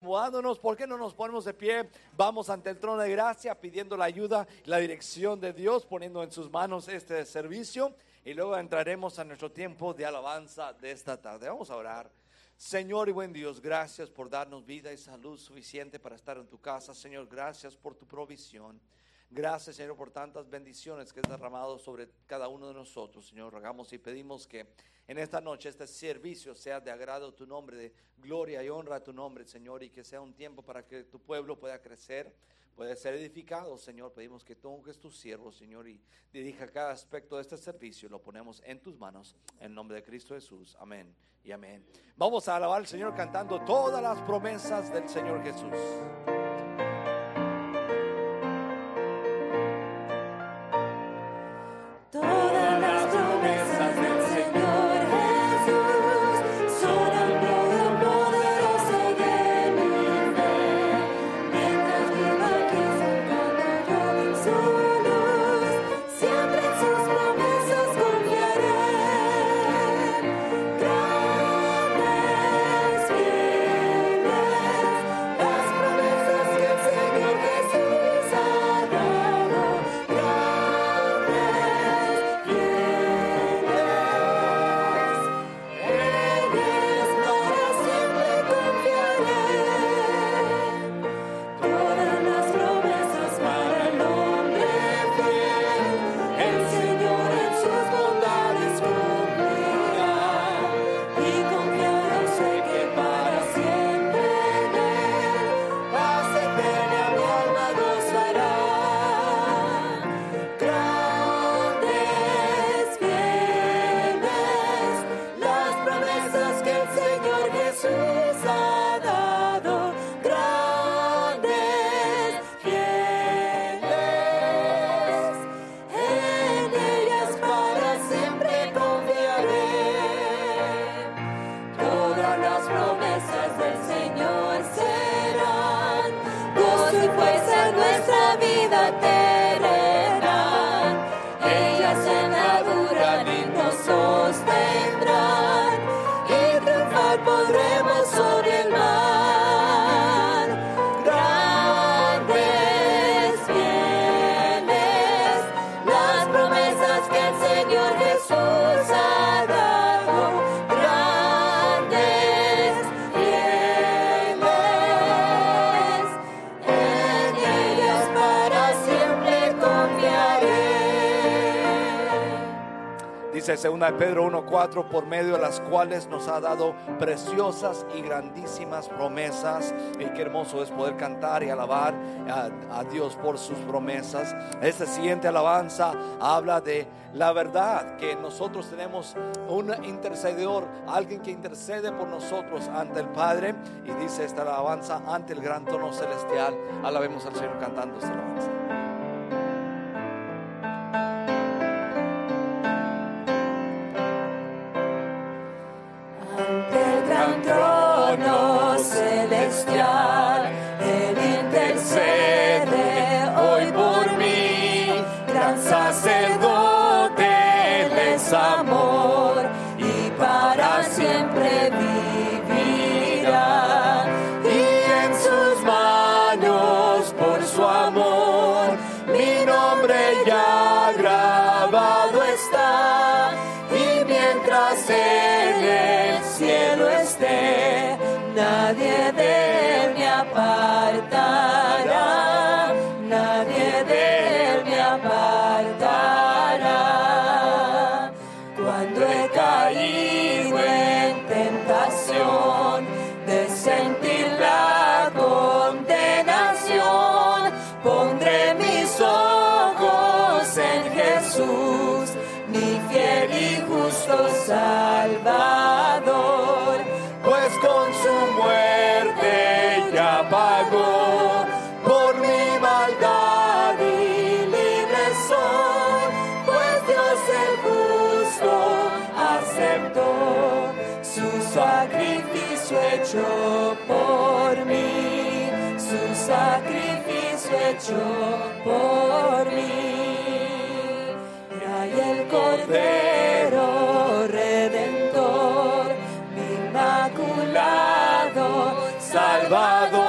acomodándonos, ¿por qué no nos ponemos de pie? Vamos ante el trono de gracia pidiendo la ayuda, la dirección de Dios, poniendo en sus manos este servicio, y luego entraremos a nuestro tiempo de alabanza de esta tarde. Vamos a orar. Señor y buen Dios, gracias por darnos vida y salud suficiente para estar en tu casa. Señor, gracias por tu provisión. Gracias, Señor, por tantas bendiciones que has derramado sobre cada uno de nosotros. Señor, rogamos y pedimos que en esta noche este servicio sea de agrado a tu nombre, de gloria y honra a tu nombre, Señor, y que sea un tiempo para que tu pueblo pueda crecer, pueda ser edificado. Señor, pedimos que tú unges tus siervos, Señor, y dirija cada aspecto de este servicio. Lo ponemos en tus manos, en nombre de Cristo Jesús. Amén y amén. Vamos a alabar al Señor cantando todas las promesas del Señor Jesús. Segunda de Pedro 1:4, por medio de las cuales nos ha dado preciosas y grandísimas promesas. Y qué hermoso es poder cantar y alabar a Dios por sus promesas. Esta siguiente alabanza habla de la verdad, que nosotros tenemos un intercedor, alguien que intercede por nosotros ante el Padre. Y dice esta alabanza: ante el gran trono celestial. Alabemos al Señor cantando esta alabanza. Celestial, Él intercede hoy por mí, gran sacerdote, Él es amor y para siempre vivirá, y en sus manos por su amor mi nombre ya grabado está, y mientras en el cielo esté, nadie de él me apartará, nadie de él me apartará. Cuando he caído en tentación de sentir la condenación, pondré mis ojos en Jesús, mi fiel y justo Salvador, pues con su muerte ya pagó por mi maldad y libre soy, pues Dios el justo aceptó su sacrificio hecho por mí, su sacrificio hecho por mí. Trae el Cordero Redentor, mi inmaculado Salvador,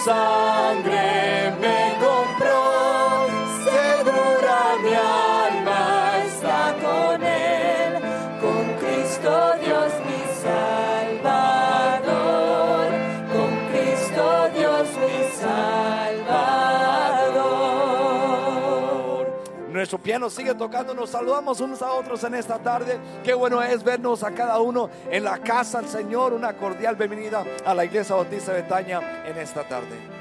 sangre me compró, segura mi alma está con Él, con Cristo Dios mi Salvador, con Cristo Dios mi Salvador. Nuestro piano sigue tocando, nos saludamos unos a otros en esta tarde. Qué bueno es vernos a cada uno en la casa del Señor. Una cordial bienvenida a la Iglesia Bautista de Betania en esta tarde.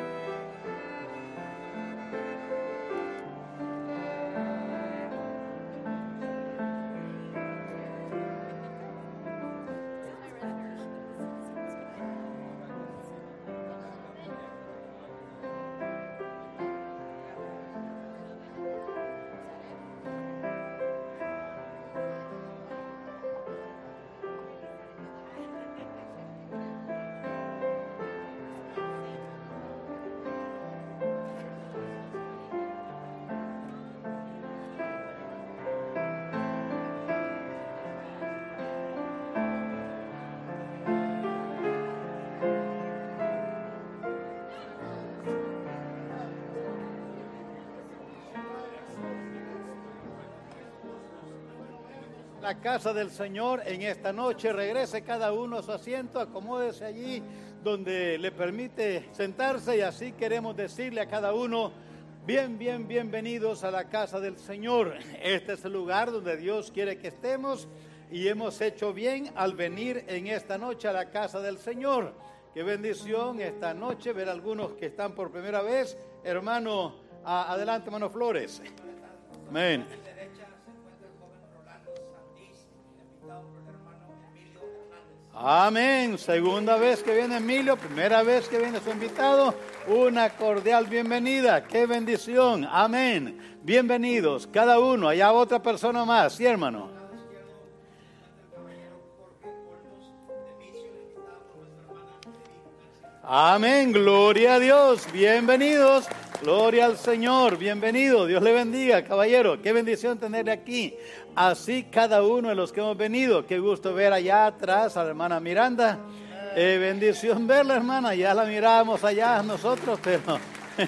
La casa del Señor en esta noche. Regrese cada uno a su asiento, acomódese allí donde le permite sentarse, y así queremos decirle a cada uno: bienvenidos a la casa del Señor. Este es el lugar donde Dios quiere que estemos, y hemos hecho bien al venir en esta noche a la casa del Señor. Qué bendición esta noche ver a algunos que están por primera vez. Hermano, adelante, hermano Flores. Amén. Amén. Segunda vez que viene Emilio, primera vez que viene su invitado. Una cordial bienvenida. Qué bendición. Amén. Bienvenidos cada uno. Allá otra persona más. Sí, hermano. Amén. Gloria a Dios. Bienvenidos. Gloria al Señor. Bienvenido. Dios le bendiga, caballero. Qué bendición tenerle aquí. Así cada uno de los que hemos venido. Qué gusto ver allá atrás a la hermana Miranda. Bendición verla, hermana. Ya la mirábamos allá nosotros, pero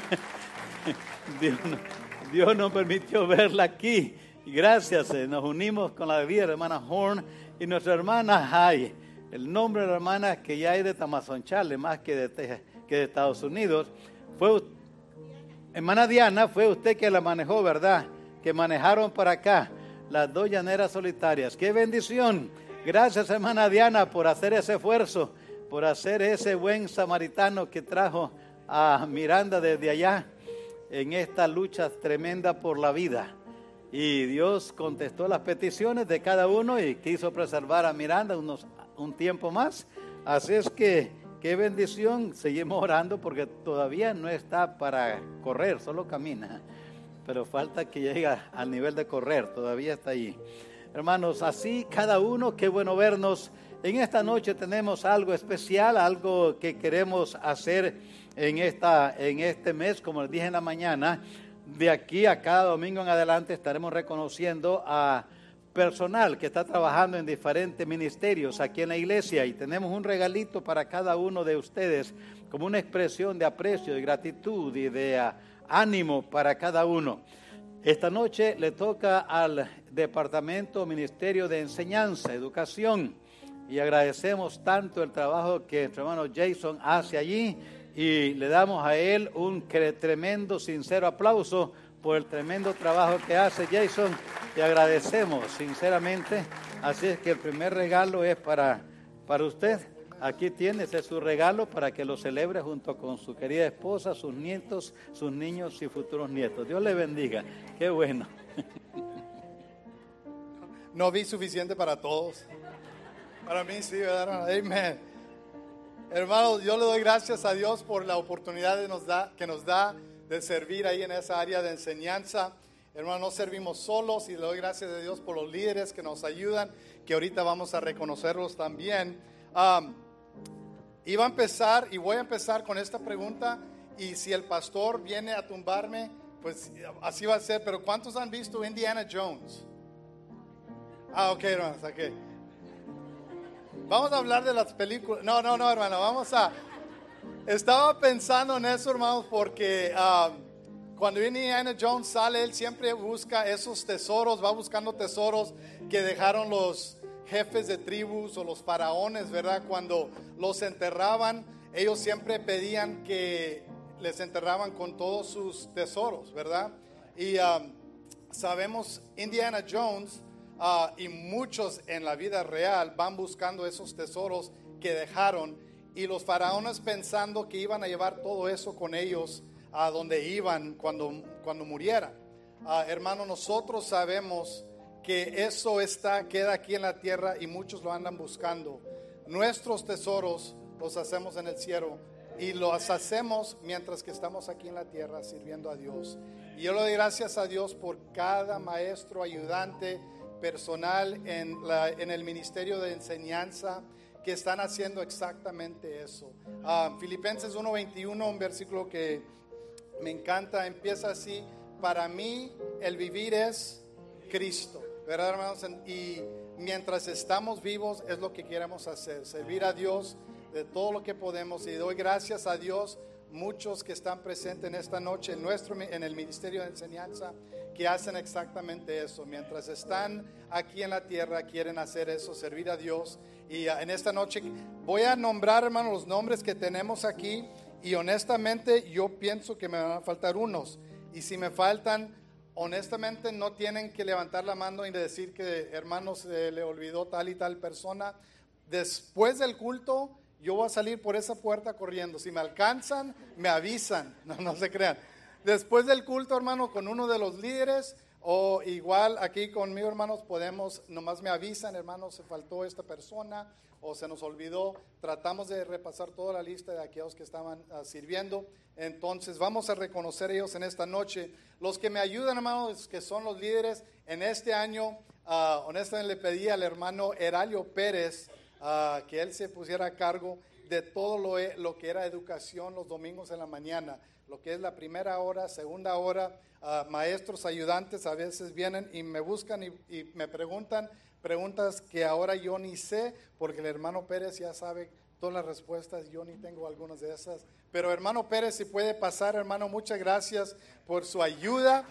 Dios nos permitió verla aquí. Y gracias. Nos unimos con la vida de la hermana Horn y nuestra hermana Hay. El nombre de la hermana que ya es de Tamazunchale, más que de Estados Unidos. Hermana Diana, fue usted que la manejó, ¿verdad? Que manejaron para acá. Las dos llaneras solitarias. ¡Qué bendición! Gracias, hermana Diana, por hacer ese esfuerzo, por hacer ese buen samaritano que trajo a Miranda desde allá en esta lucha tremenda por la vida. Y Dios contestó las peticiones de cada uno y quiso preservar a Miranda un tiempo más. Así es que, qué bendición. Seguimos orando porque todavía no está para correr, solo camina. Pero falta que llegue al nivel de correr, todavía está ahí. Hermanos, así cada uno, qué bueno vernos. En esta noche tenemos algo especial, algo que queremos hacer en este mes, como les dije en la mañana. De aquí a cada domingo en adelante estaremos reconociendo a personal que está trabajando en diferentes ministerios aquí en la iglesia, y tenemos un regalito para cada uno de ustedes como una expresión de aprecio, de gratitud y de ánimo para cada uno. Esta noche le toca al Departamento Ministerio de Enseñanza, Educación, y agradecemos tanto el trabajo que nuestro hermano Jason hace allí, y le damos a él un tremendo, sincero aplauso por el tremendo trabajo que hace Jason. Te agradecemos sinceramente. Así es que el primer regalo es para usted. Aquí tiene, ese es su regalo para que lo celebre junto con su querida esposa, sus nietos, sus niños y futuros nietos. Dios le bendiga. Qué bueno. No vi suficiente para todos. Para mí sí, ¿verdad? Amén. Hermanos, yo le doy gracias a Dios por la oportunidad que nos da de servir ahí en esa área de enseñanza. Hermanos, no servimos solos, y le doy gracias a Dios por los líderes que nos ayudan, que ahorita vamos a reconocerlos también. Voy a empezar con esta pregunta, y si el pastor viene a tumbarme, pues así va a ser. Pero ¿cuántos han visto Indiana Jones? Ok, hermanos, ok. Vamos a hablar de las películas. No, hermano, vamos a... Estaba pensando en eso, hermanos, porque cuando Indiana Jones sale, él siempre busca esos tesoros, va buscando tesoros que dejaron los jefes de tribus o los faraones, ¿verdad? Cuando los enterraban, ellos siempre pedían que les enterraban con todos sus tesoros, ¿verdad? Y sabemos, Indiana Jones y muchos en la vida real van buscando esos tesoros que dejaron, y los faraones pensando que iban a llevar todo eso con ellos a donde iban cuando murieran. Hermano, nosotros sabemos que eso queda aquí en la tierra y muchos lo andan buscando. Nuestros tesoros los hacemos en el cielo y los hacemos mientras que estamos aquí en la tierra sirviendo a Dios. Y yo le doy gracias a Dios por cada maestro, ayudante, personal en el ministerio de enseñanza que están haciendo exactamente eso. Filipenses 1:21, un versículo que me encanta, empieza así: para mí el vivir es Cristo, ¿verdad, hermanos? Y mientras estamos vivos es lo que queremos hacer, servir a Dios de todo lo que podemos. Y doy gracias a Dios, muchos que están presentes en esta noche en el ministerio de enseñanza, que hacen exactamente eso. Mientras están aquí en la tierra, quieren hacer eso, servir a Dios. Y en esta noche voy a nombrar, hermanos, los nombres que tenemos aquí. Y honestamente yo pienso que me van a faltar unos. Y si me faltan, honestamente no tienen que levantar la mano y decir que, hermano, se le olvidó tal y tal persona. Después del culto, yo voy a salir por esa puerta corriendo. Si me alcanzan, me avisan. No se crean. Después del culto, hermano, con uno de los líderes, o igual aquí conmigo, hermanos, nomás me avisan, hermano, se faltó esta persona o se nos olvidó. Tratamos de repasar toda la lista de aquellos que estaban sirviendo. Entonces vamos a reconocer ellos en esta noche. Los que me ayudan, hermanos, que son los líderes en este año, honestamente le pedí al hermano Heralio Pérez que él se pusiera a cargo de todo lo que era educación los domingos en la mañana, lo que es la primera hora, segunda hora. Maestros ayudantes a veces vienen y me buscan y me preguntan preguntas que ahora yo ni sé, porque el hermano Pérez ya sabe todas las respuestas, yo ni tengo algunas de esas. Pero hermano Pérez, si puede pasar, hermano, muchas gracias por su ayuda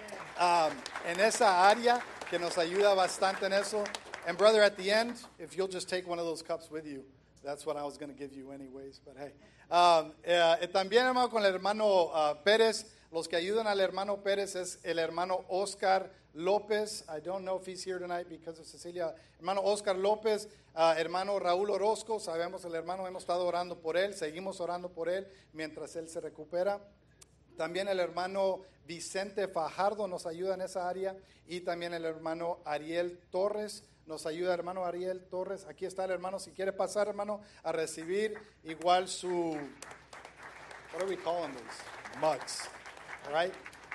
en esa área, que nos ayuda bastante en eso. And brother, at the end, if you'll just take one of those cups with you, that's what I was going to give you anyways, but hey. También, hermano, con el hermano Pérez, los que ayudan al hermano Pérez es el hermano Oscar López. I don't know if he's here tonight because of Cecilia. Hermano Oscar López, hermano Raúl Orozco, sabemos el hermano, hemos estado orando por él, seguimos orando por él mientras él se recupera. También el hermano Vicente Fajardo nos ayuda en esa área, y también el hermano Ariel Torres nos ayuda. Hermano Ariel Torres, aquí está el hermano, si quiere pasar, hermano, a recibir igual su, what are we calling these? Mugs, all right?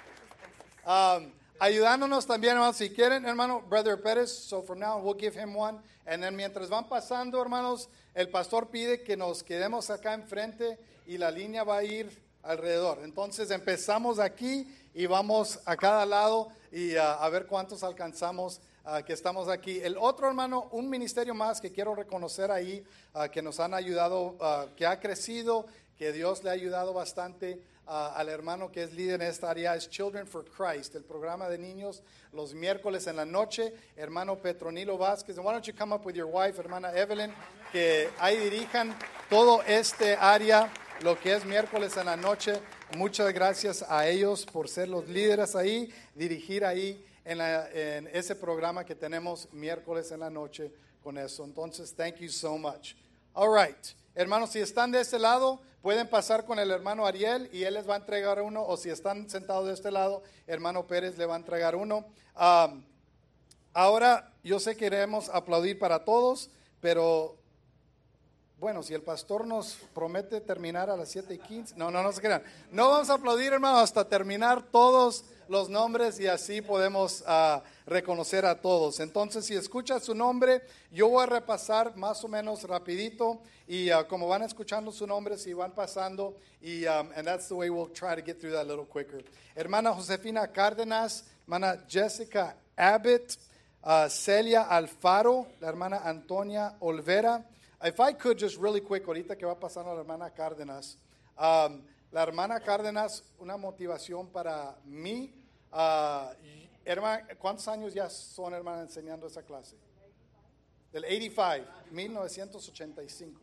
Ayudándonos también, hermanos, si quieren, hermano, Brother Pérez, so from now we'll give him one, and then mientras van pasando, hermanos, el pastor pide que nos quedemos acá enfrente y la línea va a ir alrededor. Entonces empezamos aquí y vamos a cada lado y a ver cuántos alcanzamos que estamos aquí. El otro, hermano, un ministerio más que quiero reconocer ahí, que nos han ayudado, que ha crecido, que Dios le ha ayudado bastante al hermano que es líder en esta área, es Children for Christ, el programa de niños los miércoles en la noche. Hermano Petronilo Vázquez, why don't you come up with your wife, hermana Evelyn, que ahí dirijan todo este área, lo que es miércoles en la noche. Muchas gracias a ellos por ser los líderes ahí, dirigir ahí en ese programa que tenemos miércoles en la noche con eso. Entonces, thank you so much. All right. Hermanos, si están de este lado, pueden pasar con el hermano Ariel y él les va a entregar uno, o si están sentados de este lado, hermano Pérez le va a entregar uno. Ahora, yo sé que queremos aplaudir para todos, pero bueno, si el pastor nos promete terminar a las 7:15, no se crean. No vamos a aplaudir, hermano, hasta terminar todos los nombres y así podemos reconocer a todos. Entonces, si escucha su nombre, yo voy a repasar más o menos rapidito y como van escuchando su nombre, si van pasando y and that's the way we'll try to get through that a little quicker. Hermana Josefina Cárdenas, hermana Jessica Abbott, Celia Alfaro, la hermana Antonia Olvera. If I could just really quick, ahorita que va pasando la hermana Cárdenas, La hermana Cárdenas, una motivación para mí. Hermana, ¿cuántos años ya son, hermana, enseñando esa clase? Del 85, 1985.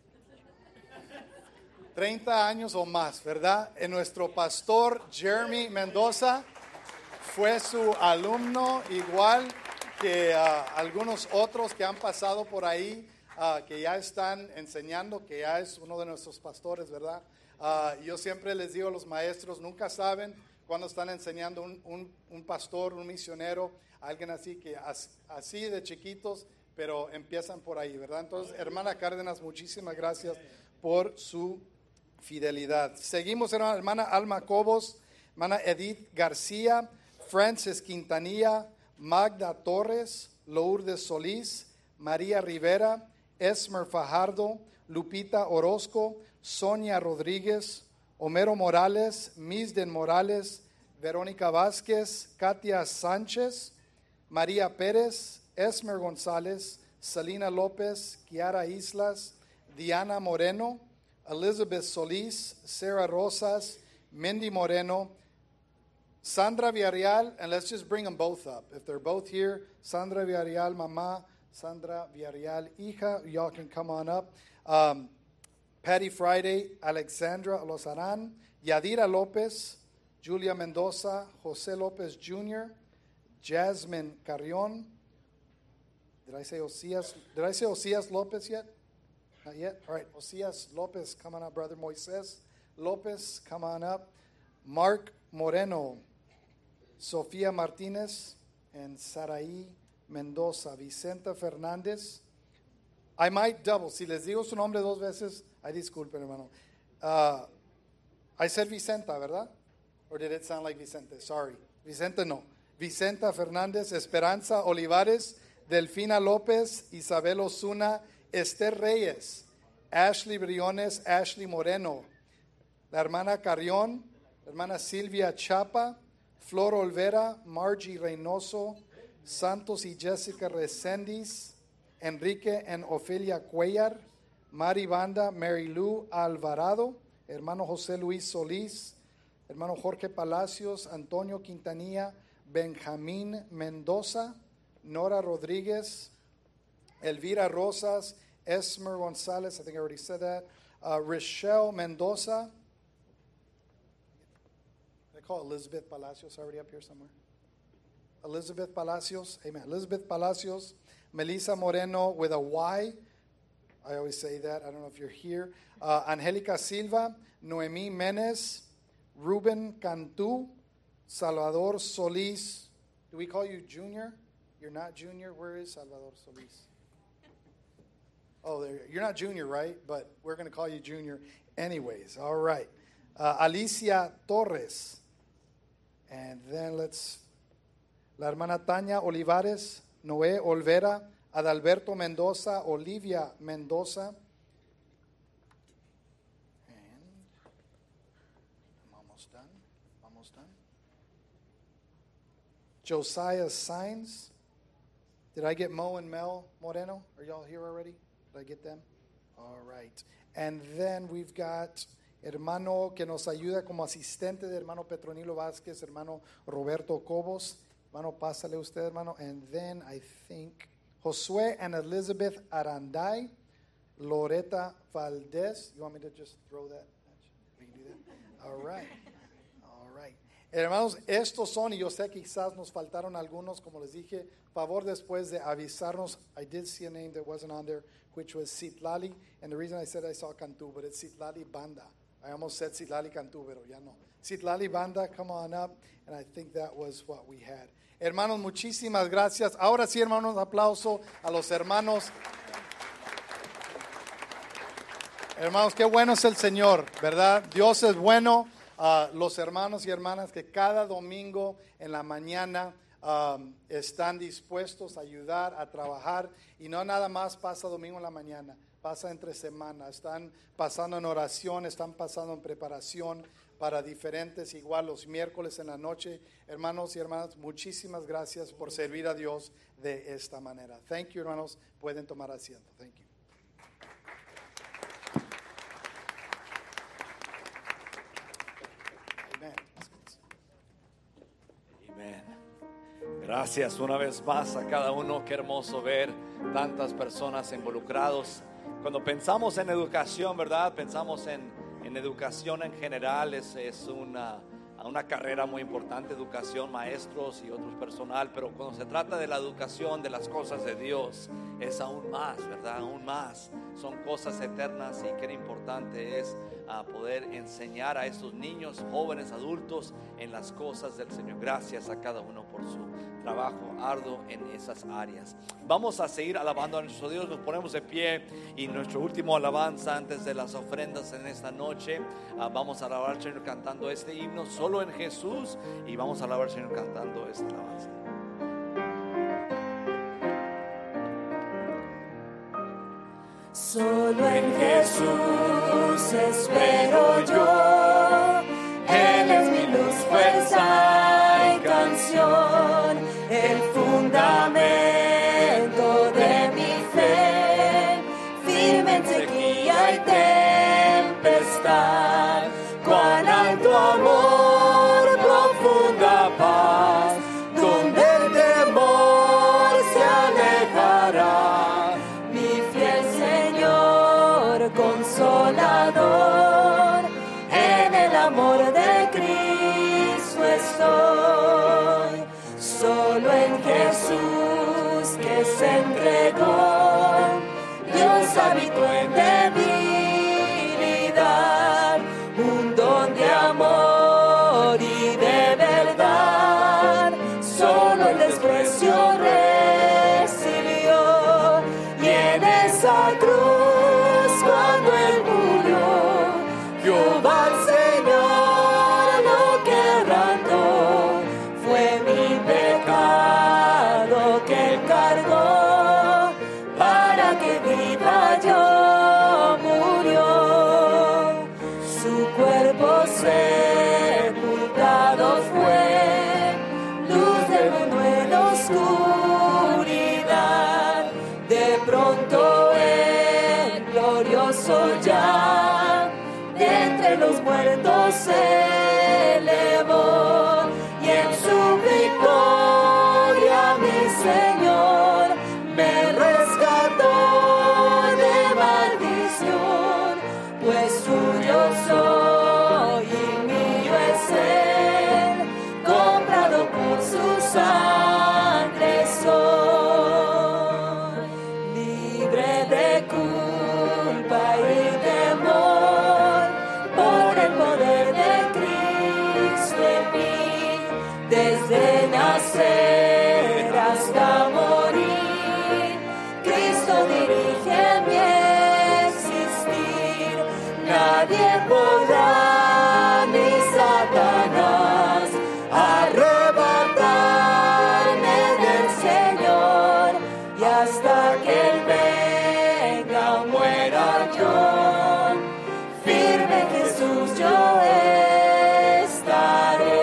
30 años o más, ¿verdad? Nuestro pastor Jeremy Mendoza fue su alumno, igual que algunos otros que han pasado por ahí, que ya están enseñando, que ya es uno de nuestros pastores, ¿verdad? Yo siempre les digo a los maestros, nunca saben cuando están enseñando un pastor, un misionero, alguien así, que así de chiquitos, pero empiezan por ahí, ¿verdad? Entonces, hermana Cárdenas, muchísimas gracias por su fidelidad. Seguimos, hermana Alma Cobos, hermana Edith García, Frances Quintanilla, Magda Torres, Lourdes Solís, María Rivera, Esmer Fajardo, Lupita Orozco, Sonia Rodríguez, Homero Morales, Misden Morales, Verónica Vázquez, Katia Sánchez, María Pérez, Esmer González, Salina López, Kiara Islas, Diana Moreno, Elizabeth Solís, Sarah Rosas, Mindy Moreno, Sandra Villarreal, and let's just bring them both up. If they're both here, Sandra Villarreal, Mama, Sandra Villarreal, hija, y'all can come on up. Patty Friday, Alexandra Lozarán, Yadira López, Julia Mendoza, José López Jr., Jasmine Carrión. Did I say Osias Lopez yet? Not yet? All right, Osias Lopez, come on up, brother. Moises Lopez, come on up. Mark Moreno, Sofía Martínez, and Saraí Mendoza. Vicenta Fernández. I might double. Si les digo su nombre dos veces, ay, disculpen, hermano. I said Vicenta, ¿verdad? Or did it sound like Vicente? Sorry. Vicente no. Vicenta Fernández, Esperanza Olivares, Delfina López, Isabel Osuna, Esther Reyes, Ashley Briones, Ashley Moreno, la hermana Carrión, la hermana Silvia Chapa, Flor Olvera, Margie Reynoso, Santos y Jessica Resendiz, Enrique and Ofelia Cuellar, Mari Banda, Mary Lou Alvarado, hermano José Luis Solís, hermano Jorge Palacios, Antonio Quintanilla, Benjamín Mendoza, Nora Rodríguez, Elvira Rosas, Esmer González, I think I already said that, Rochelle Mendoza. I call Elizabeth Palacios already up here somewhere. Elizabeth Palacios, amen. Elizabeth Palacios, Melissa Moreno with a Y. I always say that. I don't know if you're here. Angelica Silva, Noemí Menes, Ruben Cantú, Salvador Solís. Do we call you Junior? You're not Junior? Where is Salvador Solís? Oh, there. You're not Junior, right? But we're going to call you Junior anyways. All right. Alicia Torres. And then la hermana Tania Olivares, Noé Olvera, Adalberto Mendoza, Olivia Mendoza. And I'm almost done. Josiah Sainz. Did I get Mo and Mel Moreno? Are y'all here already? Did I get them? All right. And then we've got hermano que nos ayuda como asistente de hermano Petronilo Vázquez, hermano Roberto Cobos. Hermano, pásale usted, hermano. And then I think Josué and Elizabeth Aranday, Loreta Valdez. You want me to just throw that? We can do that? All right. All right. Hermanos, estos son, y yo sé que quizás nos faltaron algunos, como les dije, favor después de avisarnos. I did see a name that wasn't on there, which was Citlali, and the reason I said I saw Cantú, but it's Citlali Banda. I almost said Citlali Cantú, pero ya no. Citlali Banda, come on up, and I think that was what we had. Hermanos, muchísimas gracias. Ahora sí, hermanos, aplauso a los hermanos. Hermanos, qué bueno es el Señor, ¿verdad? Dios es bueno. Los hermanos y hermanas que cada domingo en la mañana están dispuestos a ayudar, a trabajar, y no nada más pasa domingo en la mañana, pasa entre semana, están pasando en oración, están pasando en preparación para diferentes, igual los miércoles en la noche. Hermanos y hermanas, muchísimas gracias por servir a Dios de esta manera. Thank you, hermanos, pueden tomar asiento. Thank you. Gracias una vez más a cada uno. Qué hermoso ver tantas personas involucrados. Cuando pensamos en educación, ¿verdad? Pensamos en educación en general. Es una carrera muy importante, educación, maestros y otros personal. Pero cuando se trata de la educación, de las cosas de Dios, es aún más, ¿verdad? Aún más. Son cosas eternas y qué importante es poder enseñar a estos niños, jóvenes, adultos en las cosas del Señor. Gracias a cada uno por su trabajo arduo en esas áreas. Vamos a seguir alabando a nuestro Dios. Nos ponemos de pie y nuestro último alabanza antes de las ofrendas en esta noche. Vamos a alabar al Señor cantando este himno, Solo en Jesús, y vamos a alabar al Señor cantando esta alabanza. Solo en Jesús espero yo, Él es mi luz, fuerza y canción, el fundamento de mi fe, firme en sequía y tempestad, cuán alto amor, profunda paz, donde el temor se alejará, mi fiel Señor consolador, en el amor de Cristo estoy, solo en Jesús que se entregó, Dios habitó en debilidad, un don de amor y de verdad, solo el desprecio recibió, y en esa cruz cuando Él murió, Jehová el Señor lo quebrantó, fue mi pecado que Él cargó, para que viva yo murió, su cuerpo sepultado fue, luz del mundo en oscuridad, de pronto el glorioso ya, de entre los muertos se elevó, y en su victoria mi Señor me rescató de maldición, pues suyo soy y mío es Él, comprado por su sangre soy, libre de culpa y temor, por el poder de Cristo en mí, desde nacer hasta morir, Cristo dirige mi existir, nadie podrá ni Satanás arrebatarme del Señor, y hasta que Él venga muera yo, firme en Jesús yo estaré.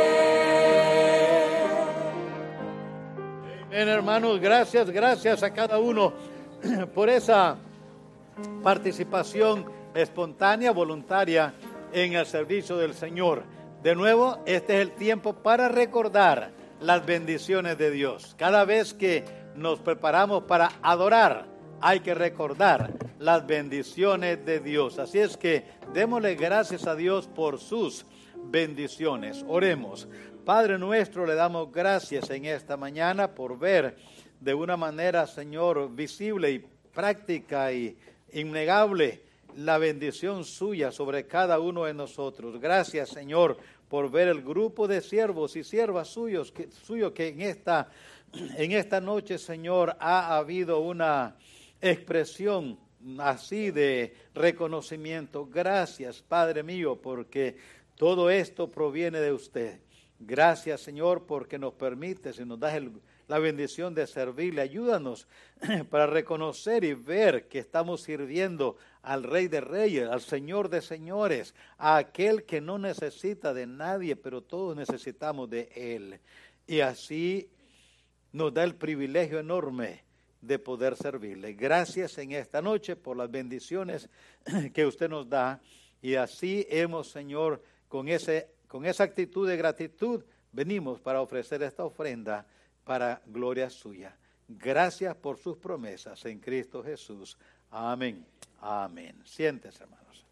Bien, hermanos, gracias a cada uno por esa participación espontánea, voluntaria en el servicio del Señor. De nuevo, este es el tiempo para recordar las bendiciones de Dios. Cada vez que nos preparamos para adorar, hay que recordar las bendiciones de Dios. Así es que démosle gracias a Dios por sus bendiciones. Oremos. Padre nuestro, le damos gracias en esta mañana por ver de una manera, Señor, visible y práctica y innegable la bendición suya sobre cada uno de nosotros. Gracias, Señor, por ver el grupo de siervos y siervas suyos que en esta noche, Señor, ha habido una expresión así de reconocimiento. Gracias, Padre mío, porque todo esto proviene de usted. Gracias, Señor, porque nos permites y nos das la bendición de servirle. Ayúdanos para reconocer y ver que estamos sirviendo al Rey de Reyes, al Señor de Señores, a aquel que no necesita de nadie, pero todos necesitamos de Él. Y así nos da el privilegio enorme de poder servirle. Gracias en esta noche por las bendiciones que usted nos da. Y así hemos, Señor, con esa actitud de gratitud, venimos para ofrecer esta ofrenda para gloria suya. Gracias por sus promesas en Cristo Jesús. Amén. Amén. Siéntese, hermanos.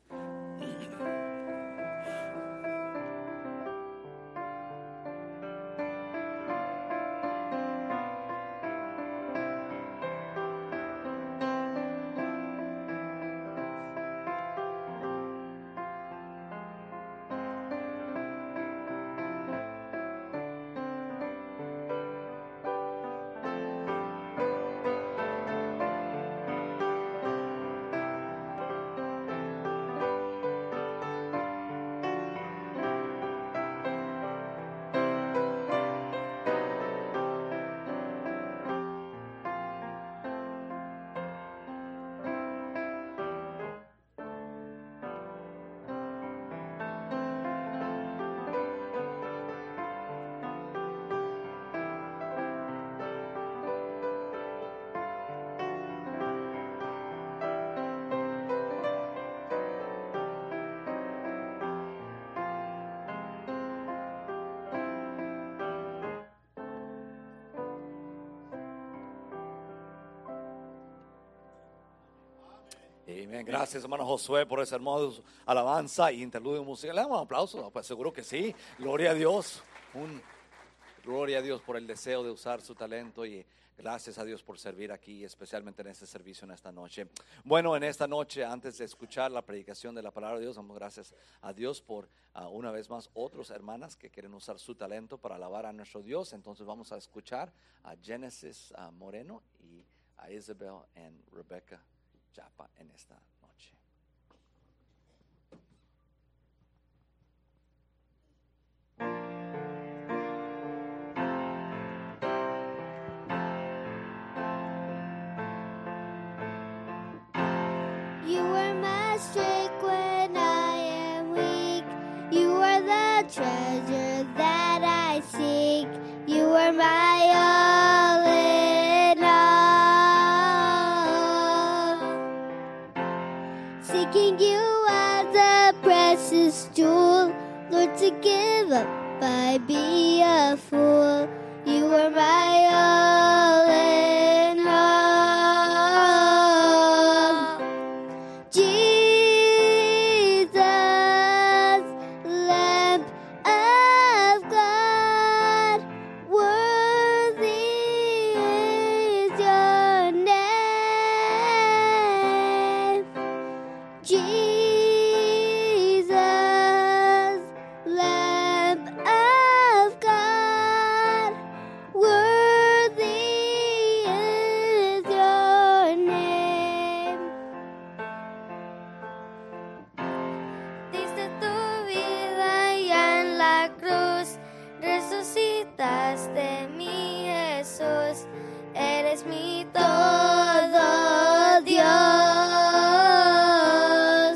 Amén. Gracias, hermano Josué, por esa hermosa alabanza y interludio musical. Le damos un aplauso, pues seguro que sí. Gloria a Dios. Gloria a Dios por el deseo de usar su talento y gracias a Dios por servir aquí, especialmente en este servicio en esta noche. Bueno, en esta noche, antes de escuchar la predicación de la palabra de Dios, damos gracias a Dios por una vez más otras hermanas que quieren usar su talento para alabar a nuestro Dios. Entonces vamos a escuchar a Genesis Moreno y a Isabel y Rebecca Chapa en esta noche. You are my strength when I am weak. You are the treasure that I seek. You are my all in all. Seeking you as a precious jewel. Lord, to give up, I'd be a fool. You are my all in all. Jesus, Lamb of God, worthy is your name. Jesus, Lamb of God, worthy is your name. Diste tu vida ya en la cruz, resucitaste mi Jesús, eres mi todo Dios.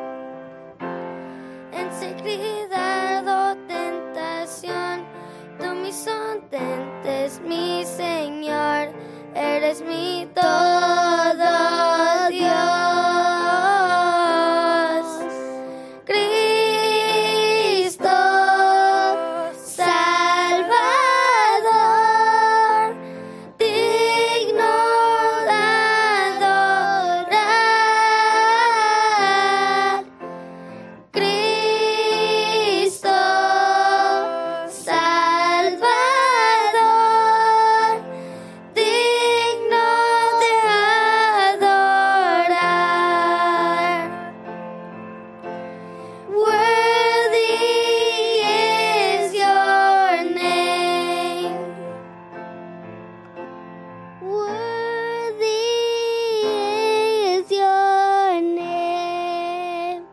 En seguridad o tentación, tú mi contentes, mi Señor, eres mi todo Dios. Cristo, Salvador, digno de adorar. Cristo, Salvador, digno de adorar. Worthy is your name. Worthy is your name.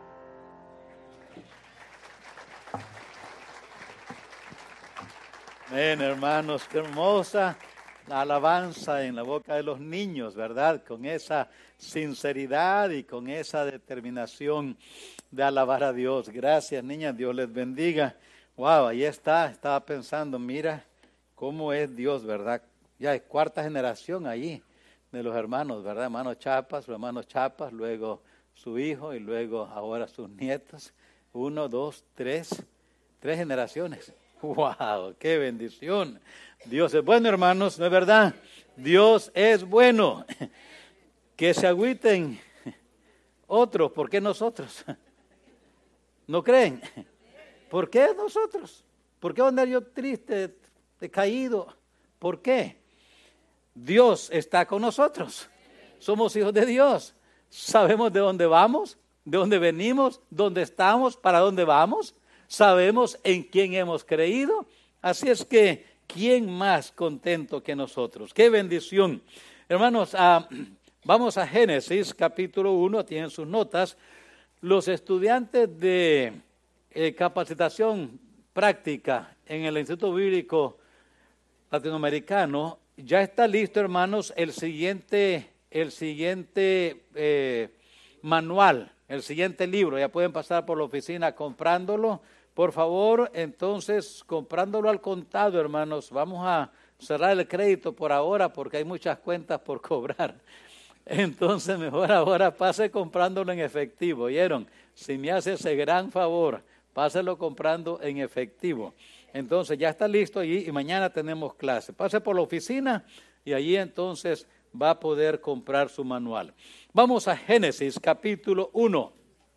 Amén, hermanos, qué hermosa la alabanza en la boca de los niños, ¿verdad? Con esa sinceridad y con esa determinación de alabar a Dios. Gracias, niñas, Dios les bendiga. Wow, ahí estaba pensando, mira cómo es Dios, ¿verdad? Ya es cuarta generación ahí de los hermanos, ¿verdad? Hermano Chapas, su hermano Chapas, luego su hijo y luego ahora sus nietos. 1, 2, 3 generaciones. ¡Wow! ¡Qué bendición! Dios es bueno, hermanos, ¿no es verdad? Dios es bueno. Que se agüiten otros, ¿por qué nosotros? ¿No creen? ¿Por qué nosotros? ¿Por qué andar yo triste, decaído? ¿Por qué? Dios está con nosotros. Somos hijos de Dios. Sabemos de dónde vamos, de dónde venimos, dónde estamos, para dónde vamos. Sabemos en quién hemos creído. Así es que, ¿quién más contento que nosotros? ¡Qué bendición! Hermanos, vamos a Génesis capítulo 1, tienen sus notas. Los estudiantes de capacitación práctica en el Instituto Bíblico Latinoamericano, ya está listo, hermanos, el siguiente manual, el siguiente libro. Ya pueden pasar por la oficina comprándolo. Por favor, entonces, comprándolo al contado, hermanos. Vamos a cerrar el crédito por ahora porque hay muchas cuentas por cobrar. Entonces, mejor ahora pase comprándolo en efectivo. ¿Oyeron? Si me hace ese gran favor, páselo comprando en efectivo. Entonces, ya está listo allí y mañana tenemos clase. Pase por la oficina y allí entonces va a poder comprar su manual. Vamos a Génesis capítulo 1.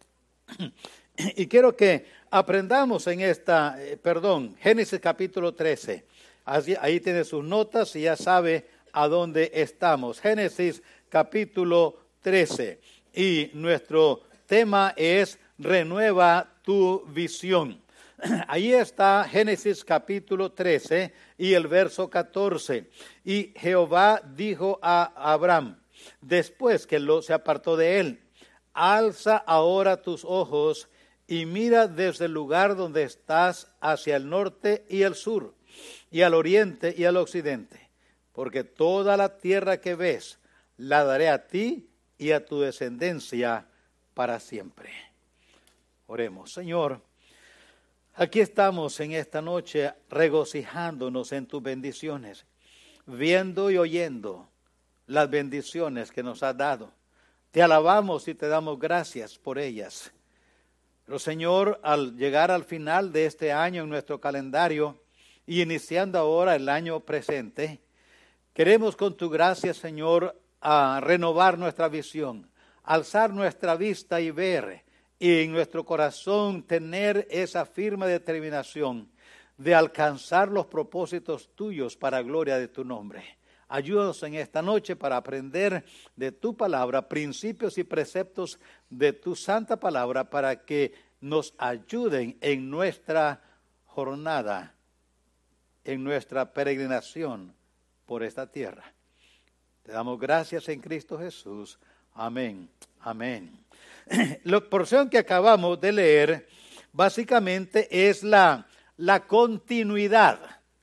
Y quiero que aprendamos en Génesis capítulo 13. Ahí tiene sus notas y ya sabe a dónde estamos. Génesis capítulo 13. Y nuestro tema es renueva tu visión. Ahí está Génesis capítulo 13 y el verso 14. Y Jehová dijo a Abraham, después que Lot se apartó de él, alza ahora tus ojos y mira desde el lugar donde estás hacia el norte y el sur, y al oriente y al occidente, porque toda la tierra que ves la daré a ti y a tu descendencia para siempre. Oremos. Señor, aquí estamos en esta noche regocijándonos en tus bendiciones, viendo y oyendo las bendiciones que nos has dado. Te alabamos y te damos gracias por ellas. Pero Señor, al llegar al final de este año en nuestro calendario y iniciando ahora el año presente, queremos con tu gracia, Señor, a renovar nuestra visión, alzar nuestra vista y ver, y en nuestro corazón tener esa firme determinación de alcanzar los propósitos tuyos para gloria de tu nombre. Ayúdanos en esta noche para aprender de tu palabra, principios y preceptos de tu santa palabra, para que nos ayuden en nuestra jornada, en nuestra peregrinación por esta tierra. Te damos gracias en Cristo Jesús. Amén. Amén. La porción que acabamos de leer básicamente es la continuidad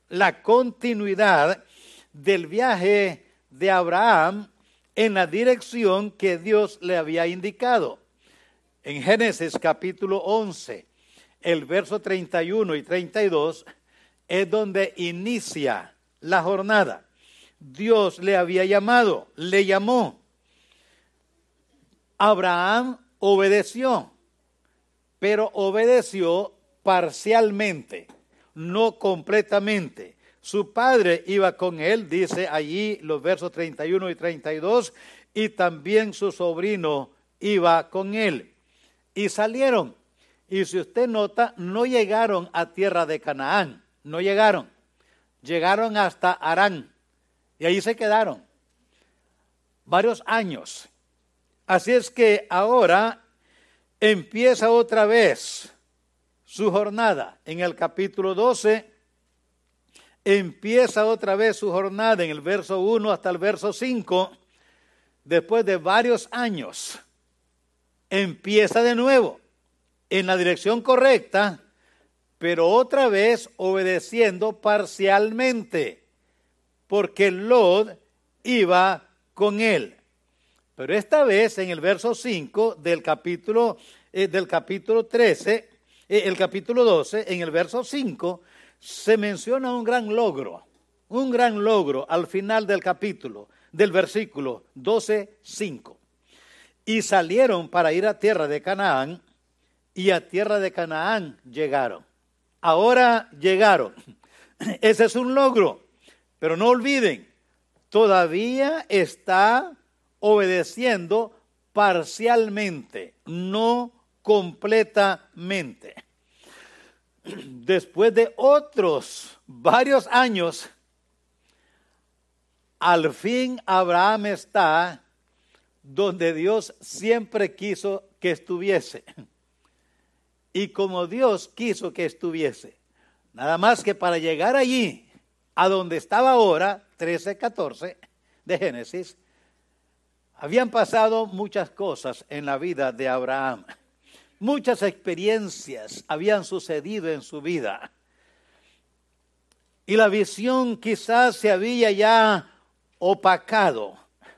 del viaje de Abraham en la dirección que Dios le había indicado. En Génesis capítulo 11, el verso 31 y 32 es donde inicia la jornada. Dios le había llamado, le llamó. Abraham obedeció, pero obedeció parcialmente, no completamente. Su padre iba con él, dice allí los versos 31 y 32, y también su sobrino iba con él. Y salieron, y si usted nota, no llegaron a tierra de Canaán, no llegaron hasta Harán, y ahí se quedaron varios años. Así es que ahora empieza otra vez su jornada. En el capítulo 12 empieza otra vez su jornada en el verso 1 hasta el verso 5. Después de varios años, empieza de nuevo en la dirección correcta, pero otra vez obedeciendo parcialmente, porque Lot iba con él. Pero esta vez en el verso 5 del capítulo 13, el capítulo 12, en el verso 5, se menciona un gran logro al final del capítulo, del versículo 12:5. Y salieron para ir a tierra de Canaán, y a tierra de Canaán llegaron. ahora llegaron. Ese es un logro, pero no olviden, todavía está obedeciendo parcialmente, no completamente. Después de otros varios años, al fin Abraham está donde Dios siempre quiso que estuviese. Y como Dios quiso que estuviese. Nada más que para llegar allí, a donde estaba ahora, 13:14 de Génesis, habían pasado muchas cosas en la vida de Abraham. Muchas experiencias habían sucedido en su vida. Y la visión quizás se había ya opacado.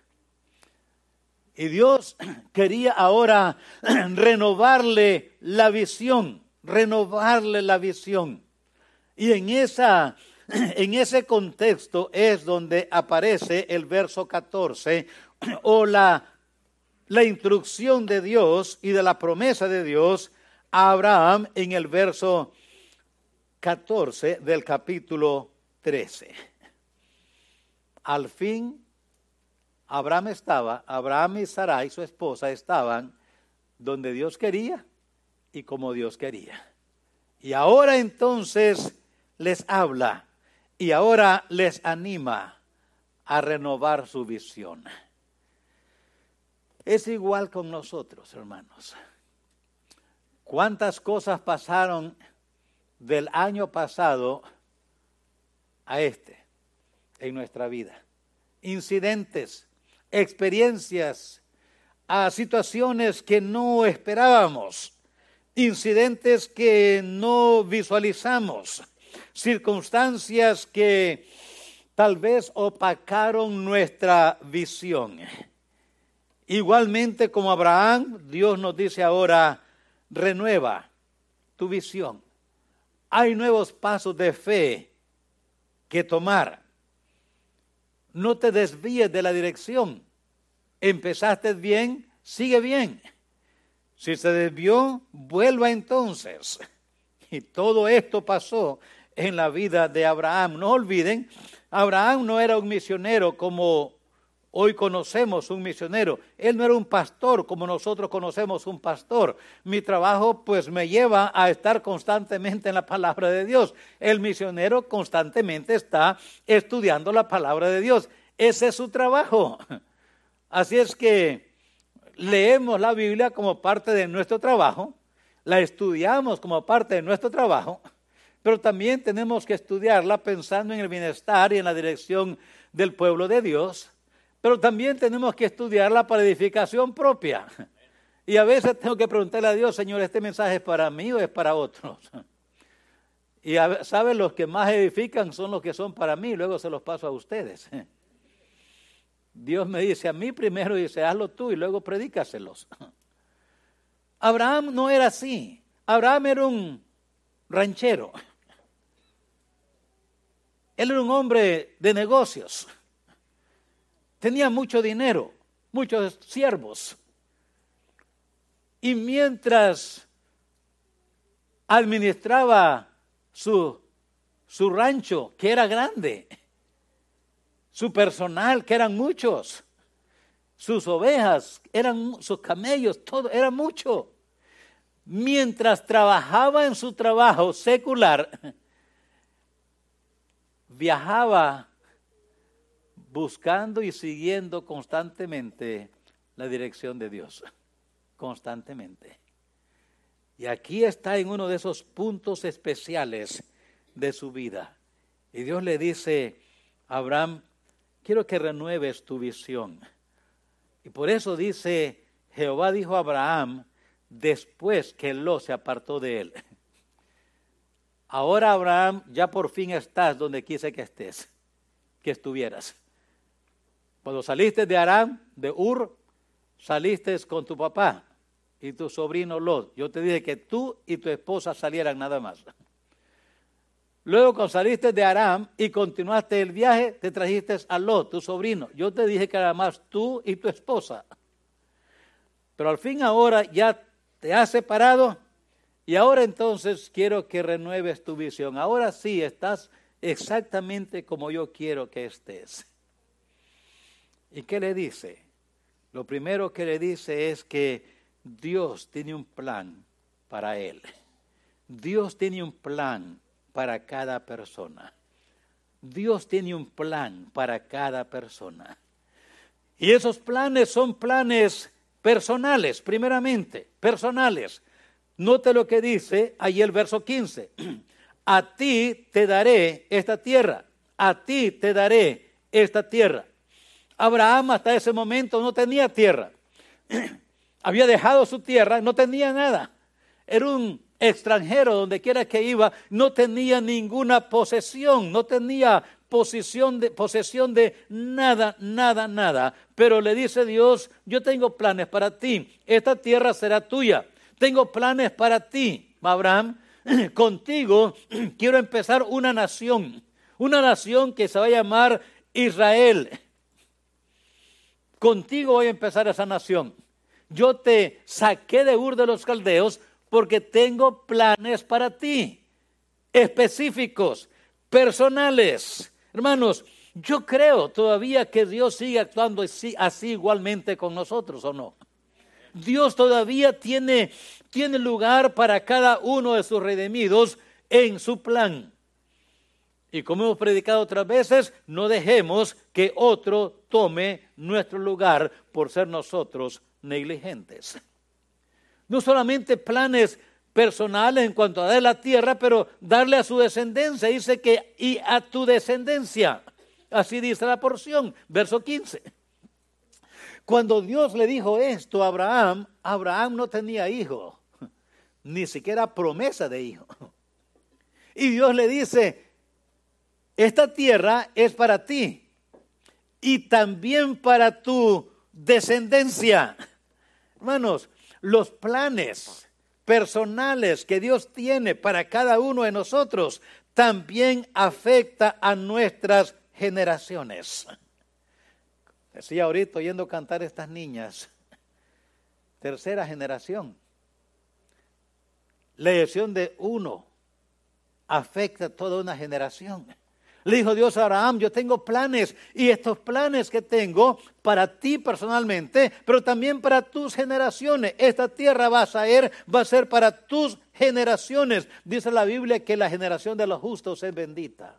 Y Dios quería ahora renovarle la visión. Y en ese contexto es donde aparece el verso 14 o la instrucción de Dios y de la promesa de Dios a Abraham en el verso 14 del capítulo 13. Al fin, Abraham y Sarai, su esposa, estaban donde Dios quería y como Dios quería. Y ahora entonces les habla y ahora les anima a renovar su visión. Es igual con nosotros, hermanos. ¿Cuántas cosas pasaron del año pasado a en nuestra vida? Incidentes, experiencias, a situaciones que no esperábamos, incidentes que no visualizamos, circunstancias que tal vez opacaron nuestra visión. Igualmente como Abraham, Dios nos dice ahora, renueva tu visión. Hay nuevos pasos de fe que tomar. No te desvíes de la dirección. Empezaste bien, sigue bien. Si se desvió, vuelva entonces. Y todo esto pasó en la vida de Abraham. No olviden, Abraham no era un misionero como hoy conocemos un misionero. Él no era un pastor como nosotros conocemos un pastor. Mi trabajo pues me lleva a estar constantemente en la palabra de Dios. El misionero constantemente está estudiando la palabra de Dios. Ese es su trabajo. Así es que leemos la Biblia como parte de nuestro trabajo, la estudiamos como parte de nuestro trabajo, pero también tenemos que estudiarla pensando en el bienestar y en la dirección del pueblo de Dios, pero también tenemos que estudiarla para edificación propia. Y a veces tengo que preguntarle a Dios, Señor, ¿este mensaje es para mí o es para otros? Y ¿saben? Los que más edifican son los que son para mí, luego se los paso a ustedes. Dios me dice a mí primero, dice, hazlo tú y luego predícaselos. Abraham no era así. Abraham era un ranchero. Él era un hombre de negocios. Tenía mucho dinero, muchos siervos. Y mientras administraba su rancho, que era grande, su personal, que eran muchos, sus ovejas, sus camellos, todo, era mucho. Mientras trabajaba en su trabajo secular, viajaba buscando y siguiendo constantemente la dirección de Dios, constantemente. Y aquí está en uno de esos puntos especiales de su vida. Y Dios le dice a Abraham, quiero que renueves tu visión. Y por eso dice, Jehová dijo a Abraham, después que Lot se apartó de él. Ahora, Abraham, ya por fin estás donde quise que estés, que estuvieras. Cuando saliste de Aram, de Ur, saliste con tu papá y tu sobrino Lot. Yo te dije que tú y tu esposa salieran nada más. Luego cuando saliste de Aram y continuaste el viaje, te trajiste a Lot, tu sobrino. Yo te dije que era más tú y tu esposa. Pero al fin ahora ya te has separado Y ahora entonces quiero que renueves tu visión. Ahora sí estás exactamente como yo quiero que estés. ¿Y qué le dice? Lo primero que le dice es que Dios tiene un plan para él. Dios tiene un plan para cada persona. Dios tiene un plan para cada persona. Y esos planes son planes personales, primeramente, personales. Note lo que dice ahí el verso 15. A ti te daré esta tierra. A ti te daré esta tierra. Abraham hasta ese momento no tenía tierra. Había dejado su tierra, no tenía nada. Era un extranjero donde quiera que iba, no tenía ninguna posesión, no tenía posesión de nada. Pero le dice Dios, yo tengo planes para ti, esta tierra será tuya. Tengo planes para ti, Abraham. Contigo quiero empezar una nación que se va a llamar Israel. Contigo voy a empezar esa nación. Yo te saqué de Ur de los Caldeos porque tengo planes para ti, específicos, personales. Hermanos, yo creo todavía que Dios sigue actuando así igualmente con nosotros, ¿o no? Dios todavía tiene lugar para cada uno de sus redimidos en su plan. Y como hemos predicado otras veces, no dejemos que otro tome nuestro lugar por ser nosotros negligentes. No solamente planes personales en cuanto a dar la tierra, pero darle a su descendencia. Dice que y a tu descendencia. Así dice la porción, verso 15. Cuando Dios le dijo esto a Abraham, Abraham no tenía hijo, ni siquiera promesa de hijo. Y Dios le dice, esta tierra es para ti y también para tu descendencia. Hermanos, los planes personales que Dios tiene para cada uno de nosotros también afecta a nuestras generaciones. Decía ahorita oyendo cantar estas niñas, tercera generación. La elección de uno afecta a toda una generación. Le dijo Dios a Abraham, yo tengo planes y estos planes que tengo para ti personalmente, pero también para tus generaciones. Esta tierra va a ser para tus generaciones. Dice la Biblia que la generación de los justos es bendita.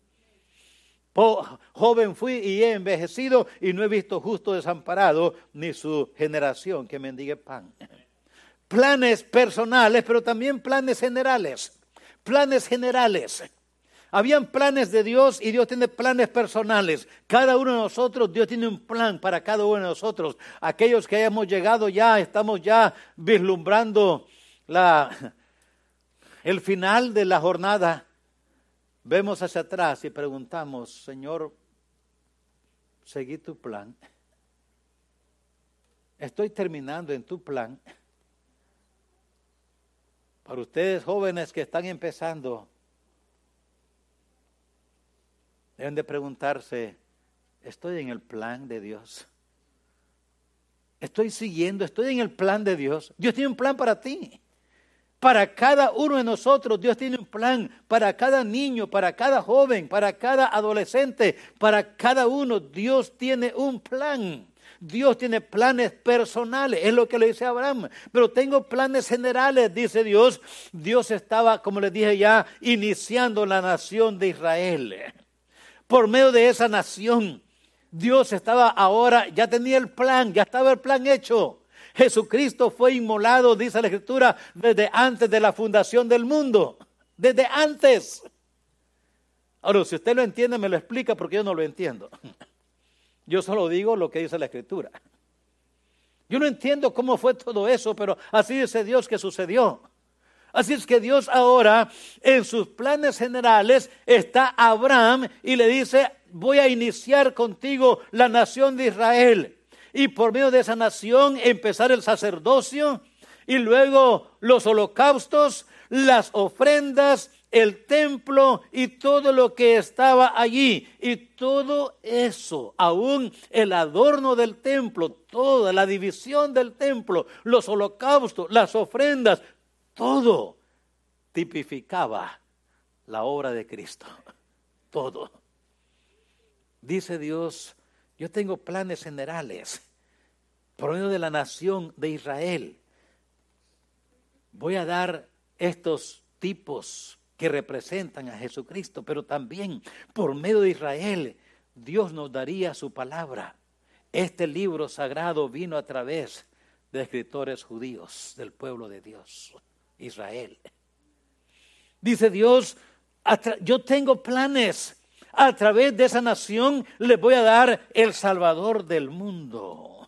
Joven fui y he envejecido y no he visto justo desamparado ni su generación que mendigue pan. Planes personales, pero también planes generales. Planes generales. Habían planes de Dios y Dios tiene planes personales. Cada uno de nosotros, Dios tiene un plan para cada uno de nosotros. Aquellos que hemos llegado ya, estamos ya vislumbrando el final de la jornada. Vemos hacia atrás y preguntamos, Señor, ¿seguí tu plan? ¿Estoy terminando en tu plan? Para ustedes jóvenes que están empezando, deben de preguntarse, ¿estoy en el plan de Dios? ¿Estoy en el plan de Dios? Dios tiene un plan para ti. Para cada uno de nosotros Dios tiene un plan, para cada niño, para cada joven, para cada adolescente, para cada uno Dios tiene un plan. Dios tiene planes personales, es lo que le dice a Abraham. Pero tengo planes generales, dice Dios. Dios estaba, como les dije ya, iniciando la nación de Israel. Por medio de esa nación, Dios estaba ahora, ya tenía el plan, ya estaba el plan hecho. Jesucristo fue inmolado, dice la Escritura, desde antes de la fundación del mundo. Desde antes. Ahora, si usted lo entiende, me lo explica porque yo no lo entiendo. Yo solo digo lo que dice la Escritura. Yo no entiendo cómo fue todo eso, pero así dice Dios que sucedió. Así es que Dios ahora, en sus planes generales, está Abraham y le dice, voy a iniciar contigo la nación de Israel. Y por medio de esa nación empezar el sacerdocio y luego los holocaustos, las ofrendas, el templo y todo lo que estaba allí. Y todo eso, aún el adorno del templo, toda la división del templo, los holocaustos, las ofrendas, todo tipificaba la obra de Cristo. Todo. Dice Dios, yo tengo planes generales por medio de la nación de Israel. Voy a dar estos tipos que representan a Jesucristo, pero también por medio de Israel Dios nos daría su palabra. Este libro sagrado vino a través de escritores judíos del pueblo de Dios, Israel. Dice Dios, yo tengo planes. A través de esa nación les voy a dar el Salvador del mundo.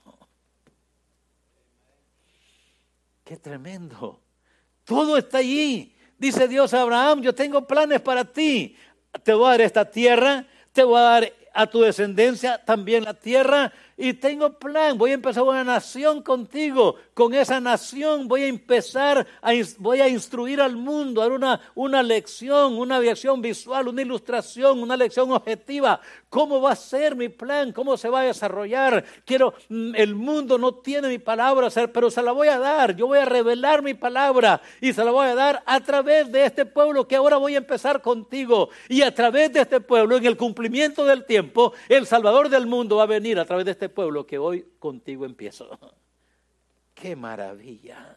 ¡Qué tremendo! Todo está allí. Dice Dios a Abraham, yo tengo planes para ti. Te voy a dar esta tierra, te voy a dar a tu descendencia también la tierra. Y tengo plan, voy a empezar una nación contigo. Con esa nación voy a empezar, voy a instruir al mundo, a dar una lección, una lección visual, una ilustración, una lección objetiva. ¿Cómo va a ser mi plan? ¿Cómo se va a desarrollar? El mundo no tiene mi palabra, pero se la voy a dar. Yo voy a revelar mi palabra y se la voy a dar a través de este pueblo que ahora voy a empezar contigo. Y a través de este pueblo, en el cumplimiento del tiempo, el Salvador del mundo va a venir a través de este pueblo que hoy contigo empiezo. ¡Qué maravilla!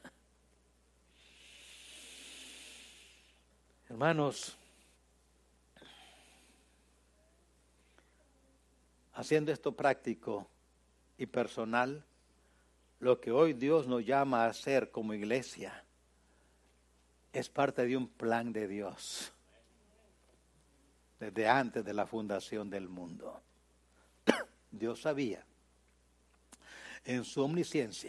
Hermanos, haciendo esto práctico y personal, lo que hoy Dios nos llama a hacer como iglesia es parte de un plan de Dios desde antes de la fundación del mundo. Dios sabía en su omnisciencia,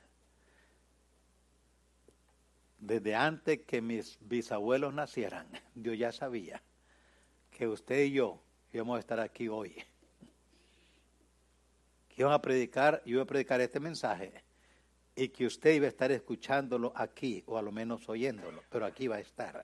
desde antes que mis bisabuelos nacieran, Dios ya sabía que usted y yo íbamos a estar aquí hoy. Que iban a predicar, yo iba a predicar este mensaje y que usted iba a estar escuchándolo aquí, o a lo menos oyéndolo, pero aquí va a estar.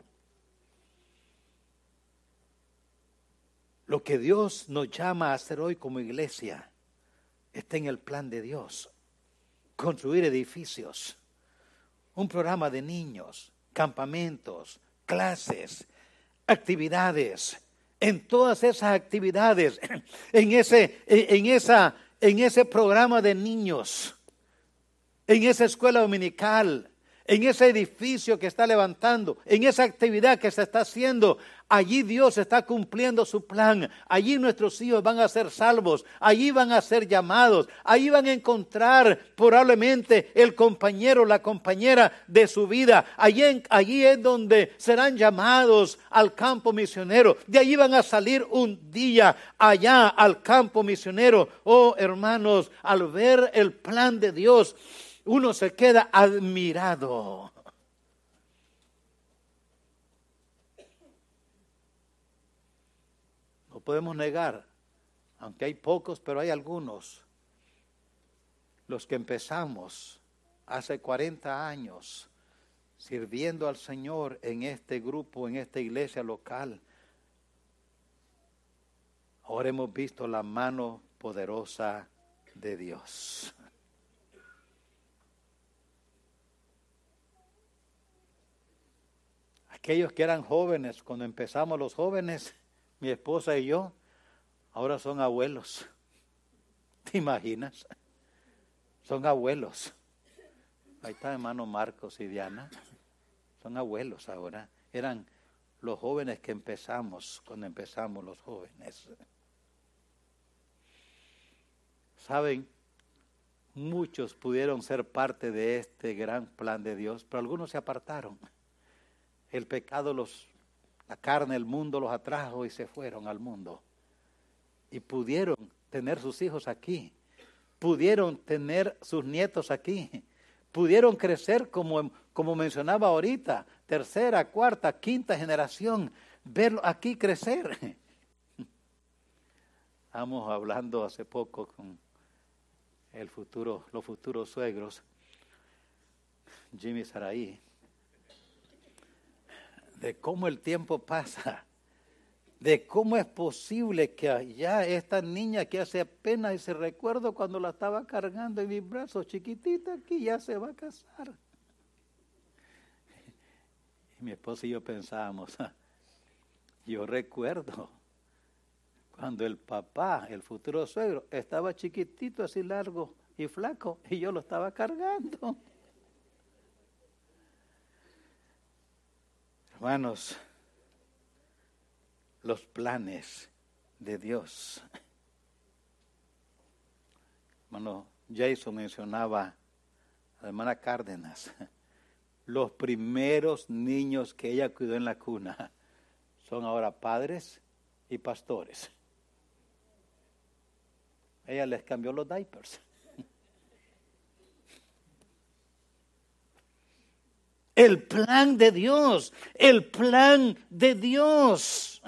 Lo que Dios nos llama a hacer hoy como iglesia está en el plan de Dios. Construir edificios, un programa de niños, campamentos, clases, actividades. En todas esas actividades, en ese programa de niños, en esa escuela dominical, en ese edificio que está levantando, en esa actividad que se está haciendo, allí Dios está cumpliendo su plan. Allí nuestros hijos van a ser salvos, allí van a ser llamados, allí van a encontrar probablemente el compañero, la compañera de su vida. Allí es donde serán llamados al campo misionero. De allí van a salir un día allá al campo misionero. Oh, hermanos, al ver el plan de Dios, uno se queda admirado. No podemos negar, aunque hay pocos, pero hay algunos, los que empezamos hace 40 años sirviendo al Señor en este grupo, en esta iglesia local. Ahora hemos visto la mano poderosa de Dios. Aquellos que eran jóvenes, cuando empezamos los jóvenes, mi esposa y yo, ahora son abuelos. ¿Te imaginas? Son abuelos. Ahí está hermano Marcos y Diana. Son abuelos ahora. Eran los jóvenes que empezamos, cuando empezamos los jóvenes. ¿Saben? Muchos pudieron ser parte de este gran plan de Dios, pero algunos se apartaron. El pecado, la carne, el mundo los atrajo y se fueron al mundo. Y pudieron tener sus hijos aquí. Pudieron tener sus nietos aquí. Pudieron crecer como mencionaba ahorita, tercera, cuarta, quinta generación. Verlo aquí crecer. Estamos hablando hace poco con los futuros suegros, Jimmy y Saraí, de cómo el tiempo pasa, de cómo es posible que ya esta niña que hace apenas, y se recuerdo cuando la estaba cargando en mis brazos, chiquitita aquí, ya se va a casar. Y mi esposa y yo pensábamos, yo recuerdo cuando el papá, el futuro suegro, estaba chiquitito, así largo y flaco, y yo lo estaba cargando. Hermanos, los planes de Dios. Hermano Jason mencionaba a la hermana Cárdenas, los primeros niños que ella cuidó en la cuna son ahora padres y pastores. Ella les cambió los diapers. El plan de Dios, el plan de Dios.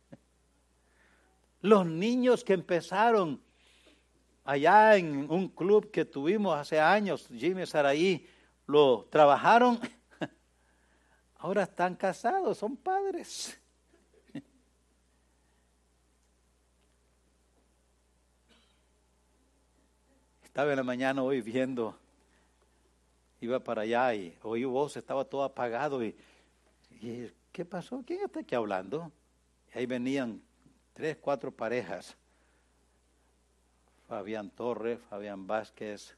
Los niños que empezaron allá en un club que tuvimos hace años, Jimmy Saraí, lo trabajaron, ahora están casados, son padres. Estaba en la mañana hoy viendo, iba para allá y oí voz, estaba todo apagado y ¿qué pasó? ¿Quién está aquí hablando? Y ahí venían 3, 4 parejas. Fabián Torres, Fabián Vázquez,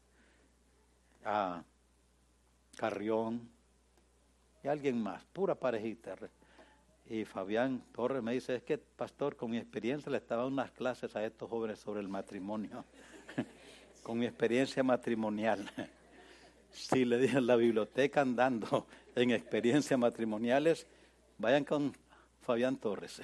Carrión y alguien más, pura parejita. Y Fabián Torres me dice, es que pastor, con mi experiencia le estaba dando unas clases a estos jóvenes sobre el matrimonio, con mi experiencia matrimonial. Si le dije, la biblioteca andando en experiencias matrimoniales, vayan con Fabián Torres.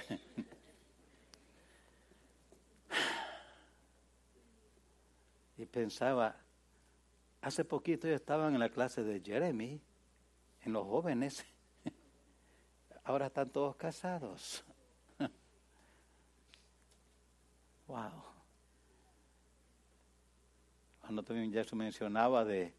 Y pensaba, hace poquito yo estaba en la clase de Jeremy, en los jóvenes, ahora están todos casados. Wow. Cuando también ya se mencionaba de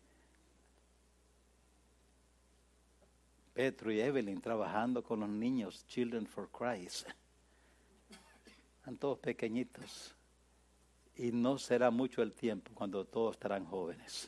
Petro y Evelyn trabajando con los niños, Children for Christ. Están todos pequeñitos. Y no será mucho el tiempo cuando todos estarán jóvenes.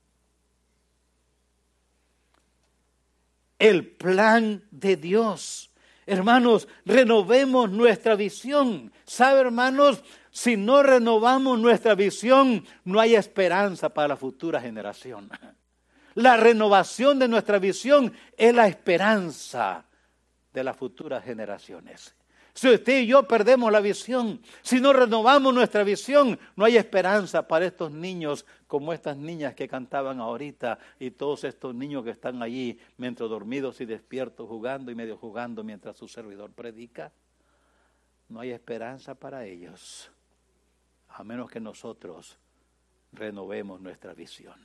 El plan de Dios. Hermanos, renovemos nuestra visión. ¿Sabe, hermanos? Si no renovamos nuestra visión, no hay esperanza para la futura generación. La renovación de nuestra visión es la esperanza de las futuras generaciones. Si usted y yo perdemos la visión, si no renovamos nuestra visión, no hay esperanza para estos niños como estas niñas que cantaban ahorita y todos estos niños que están allí mientras dormidos y despiertos jugando y medio jugando mientras su servidor predica. No hay esperanza para ellos, a menos que nosotros renovemos nuestra visión.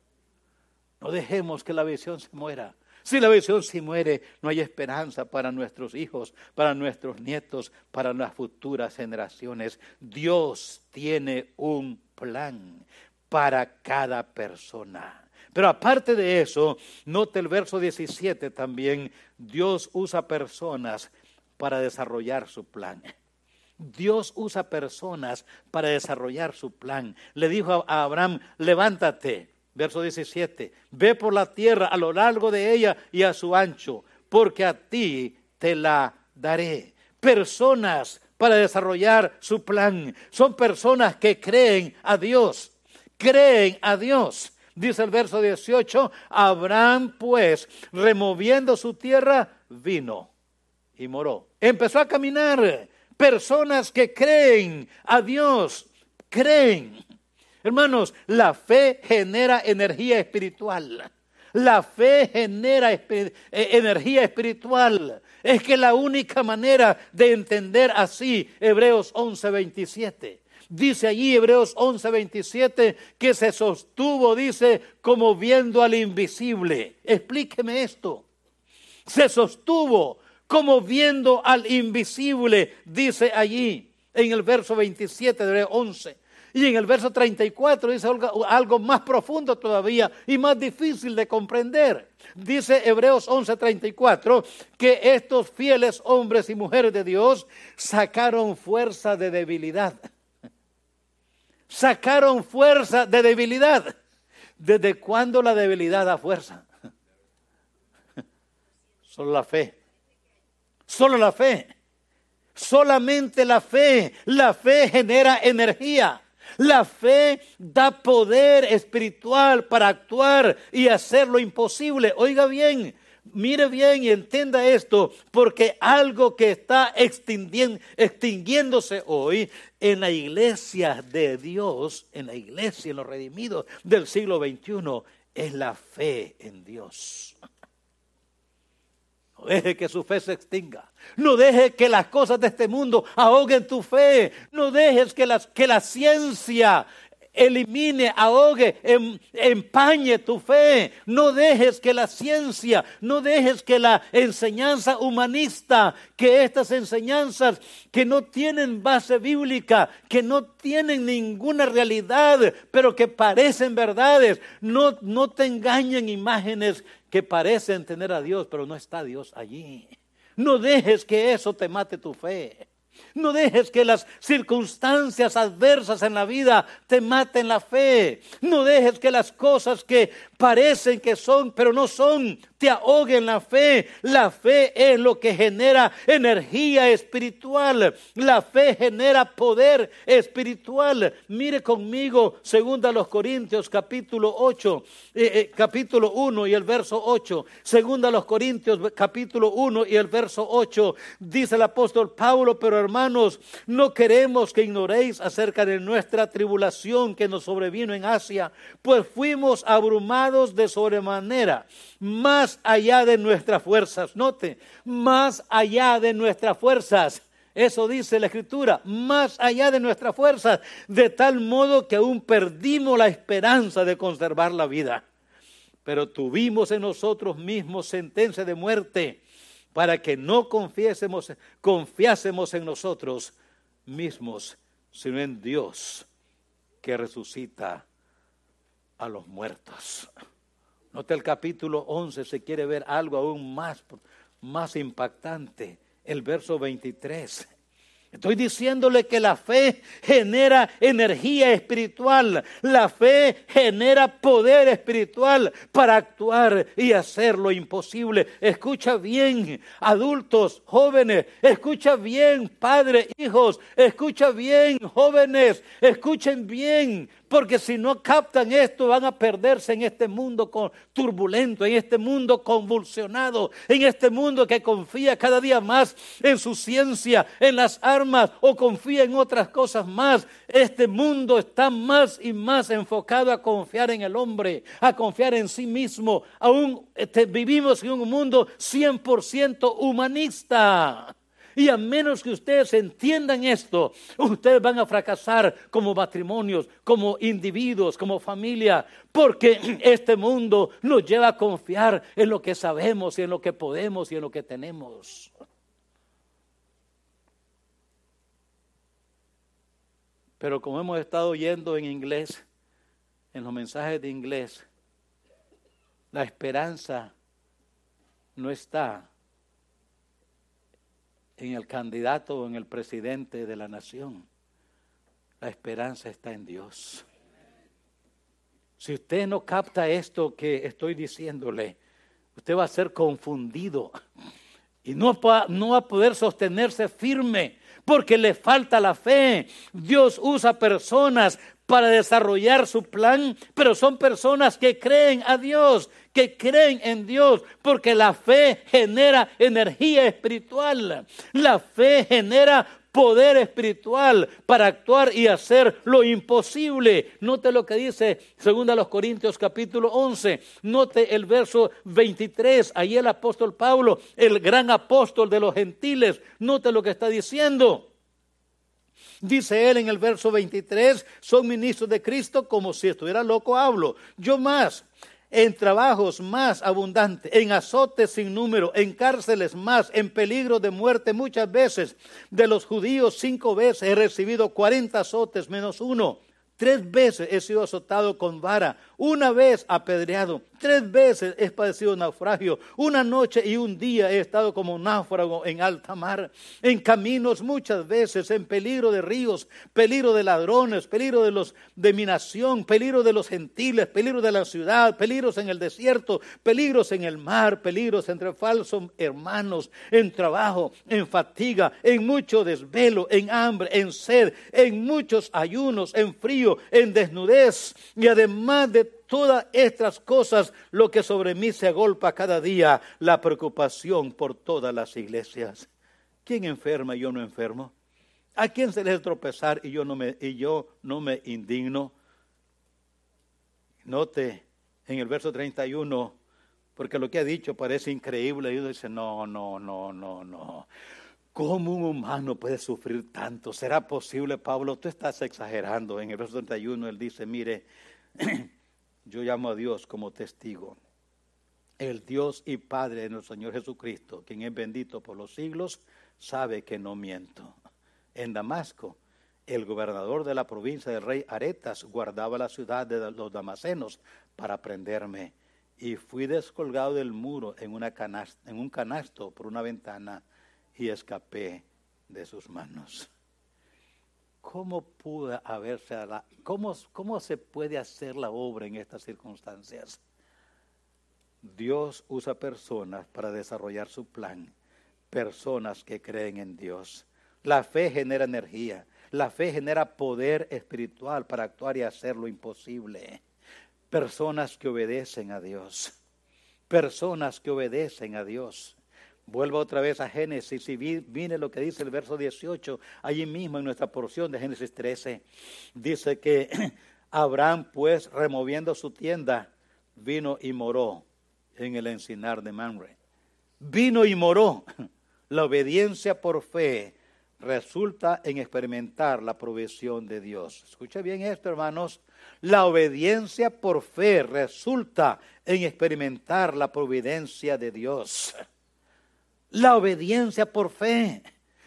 No dejemos que la visión se muera. Si la visión se muere, no hay esperanza para nuestros hijos, para nuestros nietos, para las futuras generaciones. Dios tiene un plan para cada persona. Pero aparte de eso, note el verso 17 también, Dios usa personas para desarrollar su plan. Dios usa personas para desarrollar su plan. Le dijo a Abraham, levántate. Verso 17, ve por la tierra a lo largo de ella y a su ancho, porque a ti te la daré. Personas para desarrollar su plan. Son personas que creen a Dios. Creen a Dios. Dice el verso 18, Abraham pues, removiendo su tierra, vino y moró. Empezó a caminar. Personas que creen a Dios. Creen. Hermanos, la fe genera energía espiritual. La fe genera energía espiritual. Es que la única manera de entender así Hebreos 11:27. Dice allí Hebreos 11:27 que se sostuvo, dice, como viendo al invisible. Explíqueme esto. Se sostuvo como viendo al invisible, dice allí en el verso 27 de Hebreos 11. Y en el verso 34 dice algo más profundo todavía y más difícil de comprender. Dice Hebreos 11:34 que estos fieles hombres y mujeres de Dios sacaron fuerza de debilidad. Sacaron fuerza de debilidad. ¿Desde cuándo la debilidad da fuerza? Solo la fe. Solo la fe. Solamente la fe. La fe genera energía. La fe da poder espiritual para actuar y hacer lo imposible. Oiga bien, mire bien y entienda esto, porque algo que está extinguiéndose hoy en la iglesia de Dios, en la iglesia, en los redimidos del siglo XXI, es la fe en Dios. No deje que su fe se extinga. No deje que las cosas de este mundo ahoguen tu fe. No dejes que la ciencia elimine, ahogue, empañe tu fe. No dejes que la ciencia, no dejes que la enseñanza humanista, que estas enseñanzas que no tienen base bíblica, que no tienen ninguna realidad, pero que parecen verdades, no te engañen imágenes que parecen tener a Dios, pero no está Dios allí. No dejes que eso te mate tu fe. No dejes que las circunstancias adversas en la vida te maten la fe. No dejes que las cosas que parecen que son, pero no son, te ahoguen la fe. La fe es lo que genera energía espiritual. La fe genera poder espiritual. Mire conmigo, 2 Corintios capítulo 8, capítulo 1 y el verso 8. 2 Corintios capítulo 1 y el verso 8. Dice el apóstol Pablo: pero hermanos, no queremos que ignoréis acerca de nuestra tribulación que nos sobrevino en Asia, pues fuimos abrumados de sobremanera, más allá de nuestras fuerzas. Note, más allá de nuestras fuerzas. Eso dice la Escritura, más allá de nuestras fuerzas, de tal modo que aún perdimos la esperanza de conservar la vida. Pero tuvimos en nosotros mismos sentencia de muerte, para que no confiásemos en nosotros mismos, sino en Dios, que resucita a los muertos. Note el capítulo 11, se quiere ver algo aún más impactante, el verso 23. Estoy diciéndole que la fe genera energía espiritual. La fe genera poder espiritual para actuar y hacer lo imposible. Escucha bien, adultos, jóvenes. Escucha bien, padres, hijos. Escucha bien, jóvenes. Escuchen bien. Porque si no captan esto, van a perderse en este mundo turbulento, en este mundo convulsionado, en este mundo que confía cada día más en su ciencia, en las armas, o confía en otras cosas más. Este mundo está más y más enfocado a confiar en el hombre, a confiar en sí mismo. Aún vivimos en un mundo 100% humanista. Y a menos que ustedes entiendan esto, ustedes van a fracasar como matrimonios, como individuos, como familia, porque este mundo nos lleva a confiar en lo que sabemos y en lo que podemos y en lo que tenemos. Pero como hemos estado oyendo en inglés, en los mensajes de inglés, la esperanza no está en el candidato o en el presidente de la nación. La esperanza está en Dios. Si usted no capta esto que estoy diciéndole, usted va a ser confundido y no va a poder sostenerse firme porque le falta la fe. Dios usa personas para desarrollar su plan, pero son personas que creen a Dios, que creen en Dios, porque la fe genera energía espiritual. La fe genera poder espiritual para actuar y hacer lo imposible. Note lo que dice 2 Corintios capítulo 11. Note el verso 23. Ahí el apóstol Pablo, el gran apóstol de los gentiles, note lo que está diciendo. Dice él en el verso 23, son ministros de Cristo, como si estuviera loco hablo. Yo más, en trabajos más abundantes, en azotes sin número, en cárceles más, en peligro de muerte muchas veces. De los judíos 5 veces he recibido 40 azotes menos uno. 3 veces he sido azotado con vara, 1 vez apedreado, 3 veces he padecido naufragio. Una noche y un día he estado como náufrago en alta mar. En caminos muchas veces, en peligro de ríos, peligro de ladrones, peligro de mi nación, peligro de los gentiles, peligro de la ciudad, peligros en el desierto, peligros en el mar, peligros entre falsos hermanos, en trabajo, en fatiga, en mucho desvelo, en hambre, en sed, en muchos ayunos, en frío, en desnudez. Y además de todas estas cosas, lo que sobre mí se agolpa cada día, la preocupación por todas las iglesias. ¿Quién enferma y yo no enfermo? ¿A quién se le hace tropezar y yo no me indigno? Note en el verso 31, porque lo que ha dicho parece increíble, y uno dice, no. ¿Cómo un humano puede sufrir tanto? ¿Será posible, Pablo? Tú estás exagerando. En el verso 31 él dice, mire, yo llamo a Dios como testigo. El Dios y Padre de nuestro Señor Jesucristo, quien es bendito por los siglos, sabe que no miento. En Damasco, el gobernador de la provincia del rey Aretas guardaba la ciudad de los damasenos para prenderme. Y fui descolgado del muro en un canasto por una ventana y escapé de sus manos. ¿Cómo se puede hacer la obra en estas circunstancias? Dios usa personas para desarrollar su plan, personas que creen en Dios. La fe genera energía, la fe genera poder espiritual para actuar y hacer lo imposible. Personas que obedecen a Dios, personas que obedecen a Dios. Vuelvo otra vez a Génesis y viene lo que dice el verso 18, allí mismo en nuestra porción de Génesis 13. Dice que Abraham, pues, removiendo su tienda, vino y moró en el encinar de Mamre. Vino y moró. La obediencia por fe resulta en experimentar la provisión de Dios. Escucha bien esto, hermanos. La obediencia por fe resulta en experimentar la providencia de Dios. La obediencia por fe.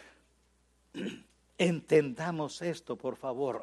Entendamos esto, por favor.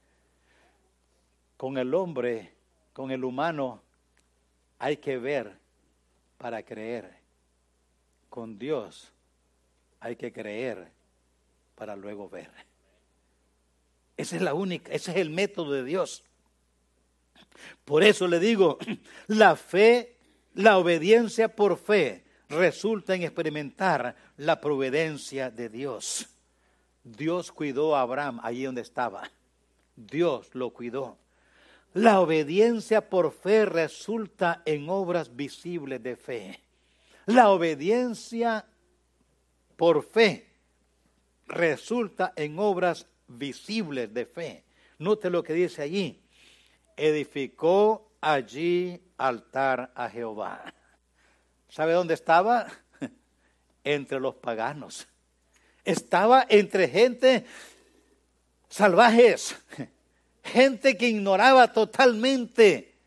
Con el hombre, con el humano, hay que ver para creer. Con Dios hay que creer para luego ver. Esa es el método de Dios. Por eso le digo, la fe, la obediencia por fe resulta en experimentar la providencia de Dios. Dios cuidó a Abraham allí donde estaba. Dios lo cuidó. La obediencia por fe resulta en obras visibles de fe. La obediencia por fe resulta en obras visibles de fe. Note lo que dice allí. Edificó allí altar a Jehová. ¿Sabe dónde estaba? Entre los paganos. Estaba entre gente salvajes, gente que ignoraba totalmente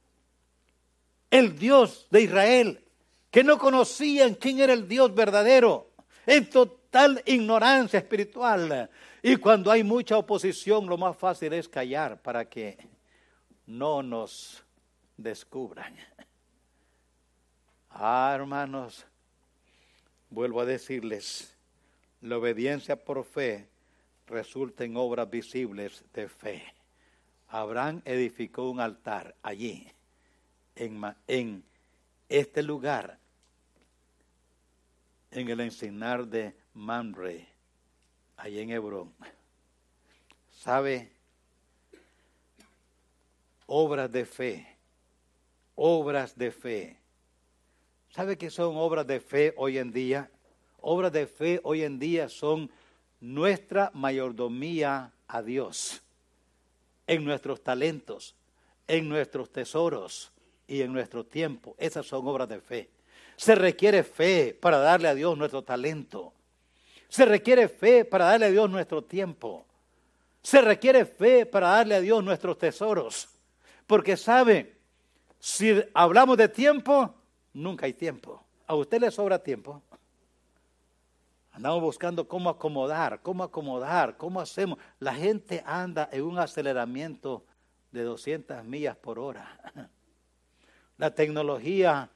el Dios de Israel, que no conocían quién era el Dios verdadero, en total ignorancia espiritual. Y cuando hay mucha oposición, lo más fácil es callar para que no nos descubran. Hermanos, vuelvo a decirles, la obediencia por fe resulta en obras visibles de fe. Abraham edificó un altar allí, en este lugar, en el encinar de Mamre, allí en Hebrón. ¿Sabe? Obras de fe, obras de fe. ¿Sabe qué son obras de fe hoy en día? Obras de fe hoy en día son nuestra mayordomía a Dios, en nuestros talentos, en nuestros tesoros y en nuestro tiempo. Esas son obras de fe. Se requiere fe para darle a Dios nuestro talento. Se requiere fe para darle a Dios nuestro tiempo. Se requiere fe para darle a Dios nuestros tesoros. Porque sabe, si hablamos de tiempo, nunca hay tiempo. ¿A usted le sobra tiempo? Andamos buscando cómo acomodar, cómo hacemos. La gente anda en un aceleramiento de 200 millas por hora. La tecnología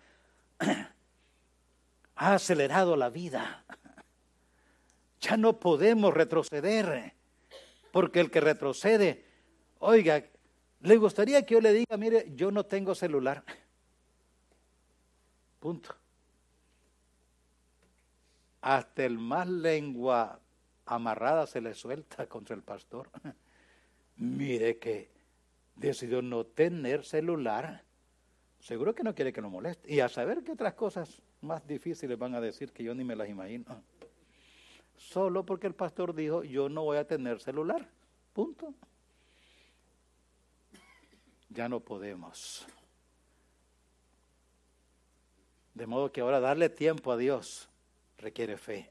ha acelerado la vida. Ya no podemos retroceder, porque el que retrocede, oiga, ¿le gustaría que yo le diga, mire, yo no tengo celular? Punto. Hasta el más lengua amarrada se le suelta contra el pastor. Mire que decidió no tener celular. Seguro que no quiere que lo moleste. Y a saber qué otras cosas más difíciles van a decir que yo ni me las imagino. Solo porque el pastor dijo, yo no voy a tener celular. Punto. Ya no podemos. De modo que ahora darle tiempo a Dios requiere fe.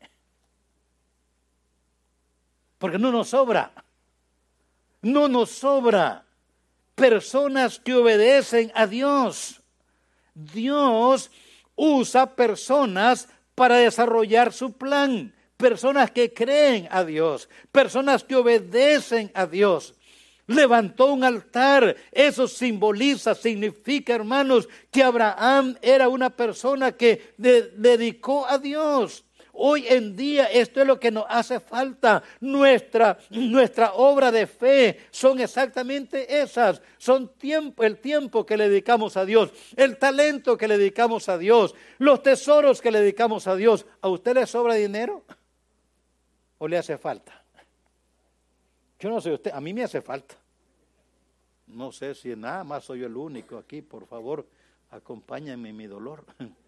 Porque no nos sobra. No nos sobra personas que obedecen a Dios. Dios usa personas para desarrollar su plan. Personas que creen a Dios. Personas que obedecen a Dios. Levantó un altar. Eso simboliza, significa, hermanos, que Abraham era una persona que dedicó a Dios. Hoy en día esto es lo que nos hace falta. Nuestra obra de fe son exactamente esas. Son el tiempo que le dedicamos a Dios, el talento que le dedicamos a Dios, los tesoros que le dedicamos a Dios. ¿A usted le sobra dinero o le hace falta? Yo no sé usted, a mí me hace falta. No sé si nada más soy yo el único aquí. Por favor, acompáñenme en mi dolor.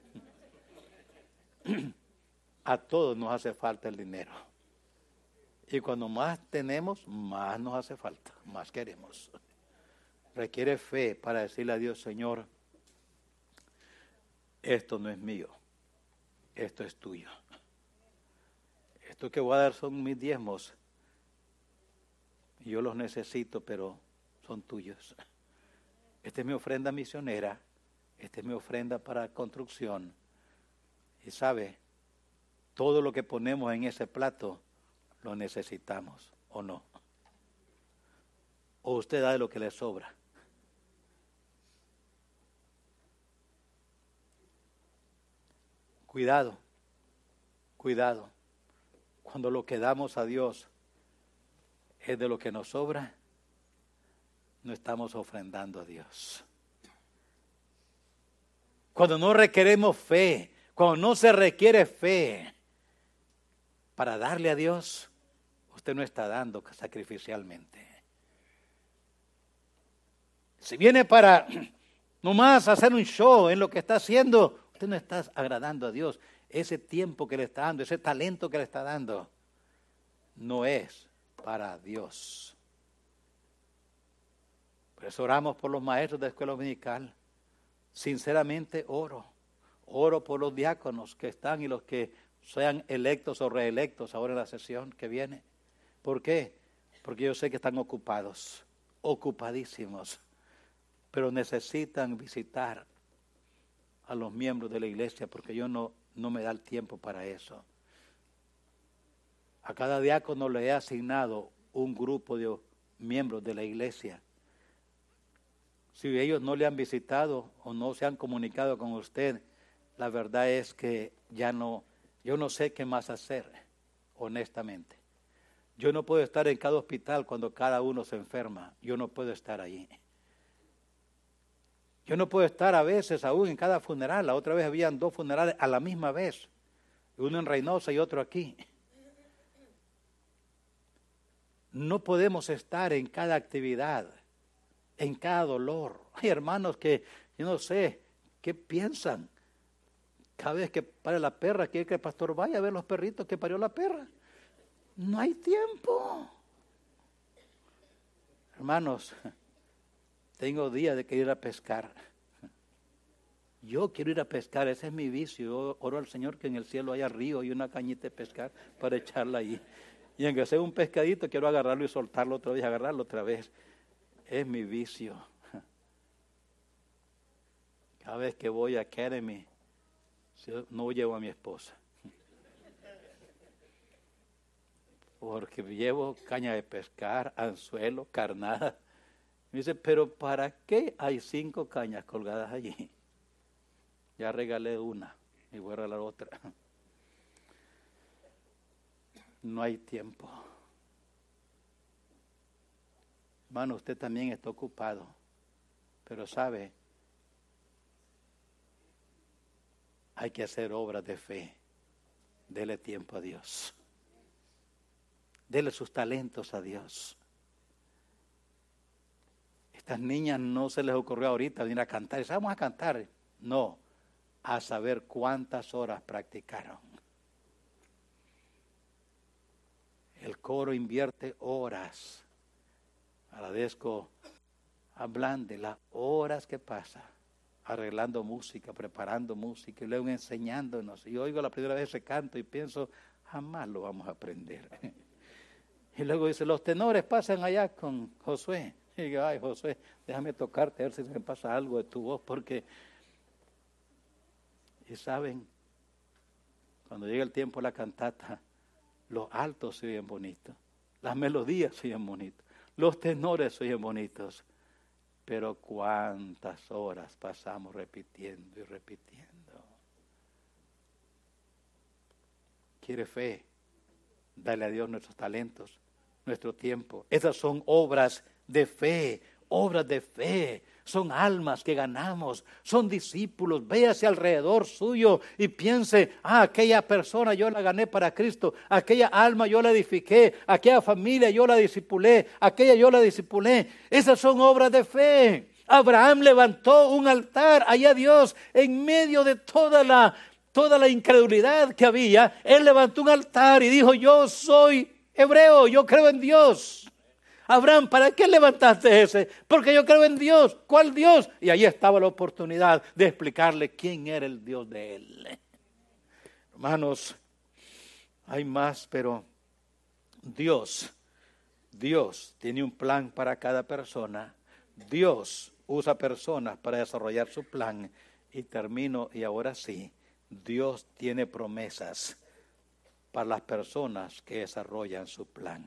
A todos nos hace falta el dinero. Y cuando más tenemos, más nos hace falta, más queremos. Requiere fe para decirle a Dios, Señor, esto no es mío, esto es tuyo. Esto que voy a dar son mis diezmos. Yo los necesito, pero son tuyos. Esta es mi ofrenda misionera, esta es mi ofrenda para construcción. Y sabe, todo lo que ponemos en ese plato lo necesitamos, ¿o no? O usted da de lo que le sobra. Cuidado, cuidado. Cuando lo que damos a Dios es de lo que nos sobra, no estamos ofrendando a Dios. Cuando no requeremos fe, cuando no se requiere fe para darle a Dios, usted no está dando sacrificialmente. Si viene para nomás hacer un show en lo que está haciendo, usted no está agradando a Dios. Ese tiempo que le está dando, ese talento que le está dando, no es para Dios. Por eso oramos por los maestros de escuela dominical. Sinceramente oro por los diáconos que están y los que sean electos o reelectos ahora en la sesión que viene. ¿Por qué? Porque yo sé que están ocupados, ocupadísimos, pero necesitan visitar a los miembros de la iglesia porque yo no me da el tiempo para eso. A cada diácono le he asignado un grupo de miembros de la iglesia. Si ellos no le han visitado o no se han comunicado con usted, la verdad es que yo no sé qué más hacer, honestamente. Yo no puedo estar en cada hospital cuando cada uno se enferma. Yo no puedo estar ahí. Yo no puedo estar a veces aún en cada funeral. La otra vez habían 2 funerales a la misma vez. Uno en Reynosa y otro aquí. No podemos estar en cada actividad, en cada dolor. Hay hermanos que, yo no sé, ¿qué piensan? Cada vez que pare la perra, quiere que el pastor vaya a ver los perritos que parió la perra. No hay tiempo. Hermanos, tengo días de querer ir a pescar. Yo quiero ir a pescar, ese es mi vicio. Yo oro al Señor que en el cielo haya río y una cañita de pescar para echarla allí. Y aunque sea un pescadito, quiero agarrarlo y soltarlo otra vez, agarrarlo otra vez. Es mi vicio. Cada vez que voy a Academy, no llevo a mi esposa. Porque llevo caña de pescar, anzuelo, carnada. Me dice, pero ¿para qué hay 5 cañas colgadas allí? Ya regalé una y voy a regalar otra. No hay tiempo. Hermano, usted también está ocupado, pero sabe, hay que hacer obras de fe. Dele tiempo a Dios. Dele sus talentos a Dios. Estas niñas no se les ocurrió ahorita venir a cantar. Y vamos a cantar. No, a saber cuántas horas practicaron. El coro invierte horas. Agradezco a Blande las horas que pasa arreglando música, preparando música y luego enseñándonos. Y oigo la primera vez ese canto y pienso, jamás lo vamos a aprender. Y luego dice, los tenores pasan allá con Josué. Y digo, ay Josué, déjame tocarte a ver si me pasa algo de tu voz, porque, y saben, cuando llega el tiempo de la cantata, los altos se oyen bonitos, las melodías se oyen bonitos, los tenores se oyen bonitos, pero cuántas horas pasamos repitiendo y repitiendo. ¿Quiere fe? Dale a Dios nuestros talentos, nuestro tiempo. Esas son obras de fe, obras de fe. Son almas que ganamos, son discípulos. Véase alrededor suyo y piense, aquella persona yo la gané para Cristo, aquella alma yo la edifiqué, aquella familia yo la discipulé, aquella yo la discipulé. Esas son obras de fe. Abraham levantó un altar allá a Dios en medio de toda la incredulidad que había. Él levantó un altar y dijo, yo soy hebreo, yo creo en Dios. Abraham, ¿para qué levantaste ese? Porque yo creo en Dios. ¿Cuál Dios? Y ahí estaba la oportunidad de explicarle quién era el Dios de él. Hermanos, hay más, pero Dios tiene un plan para cada persona. Dios usa personas para desarrollar su plan. Y termino, y ahora sí, Dios tiene promesas para las personas que desarrollan su plan.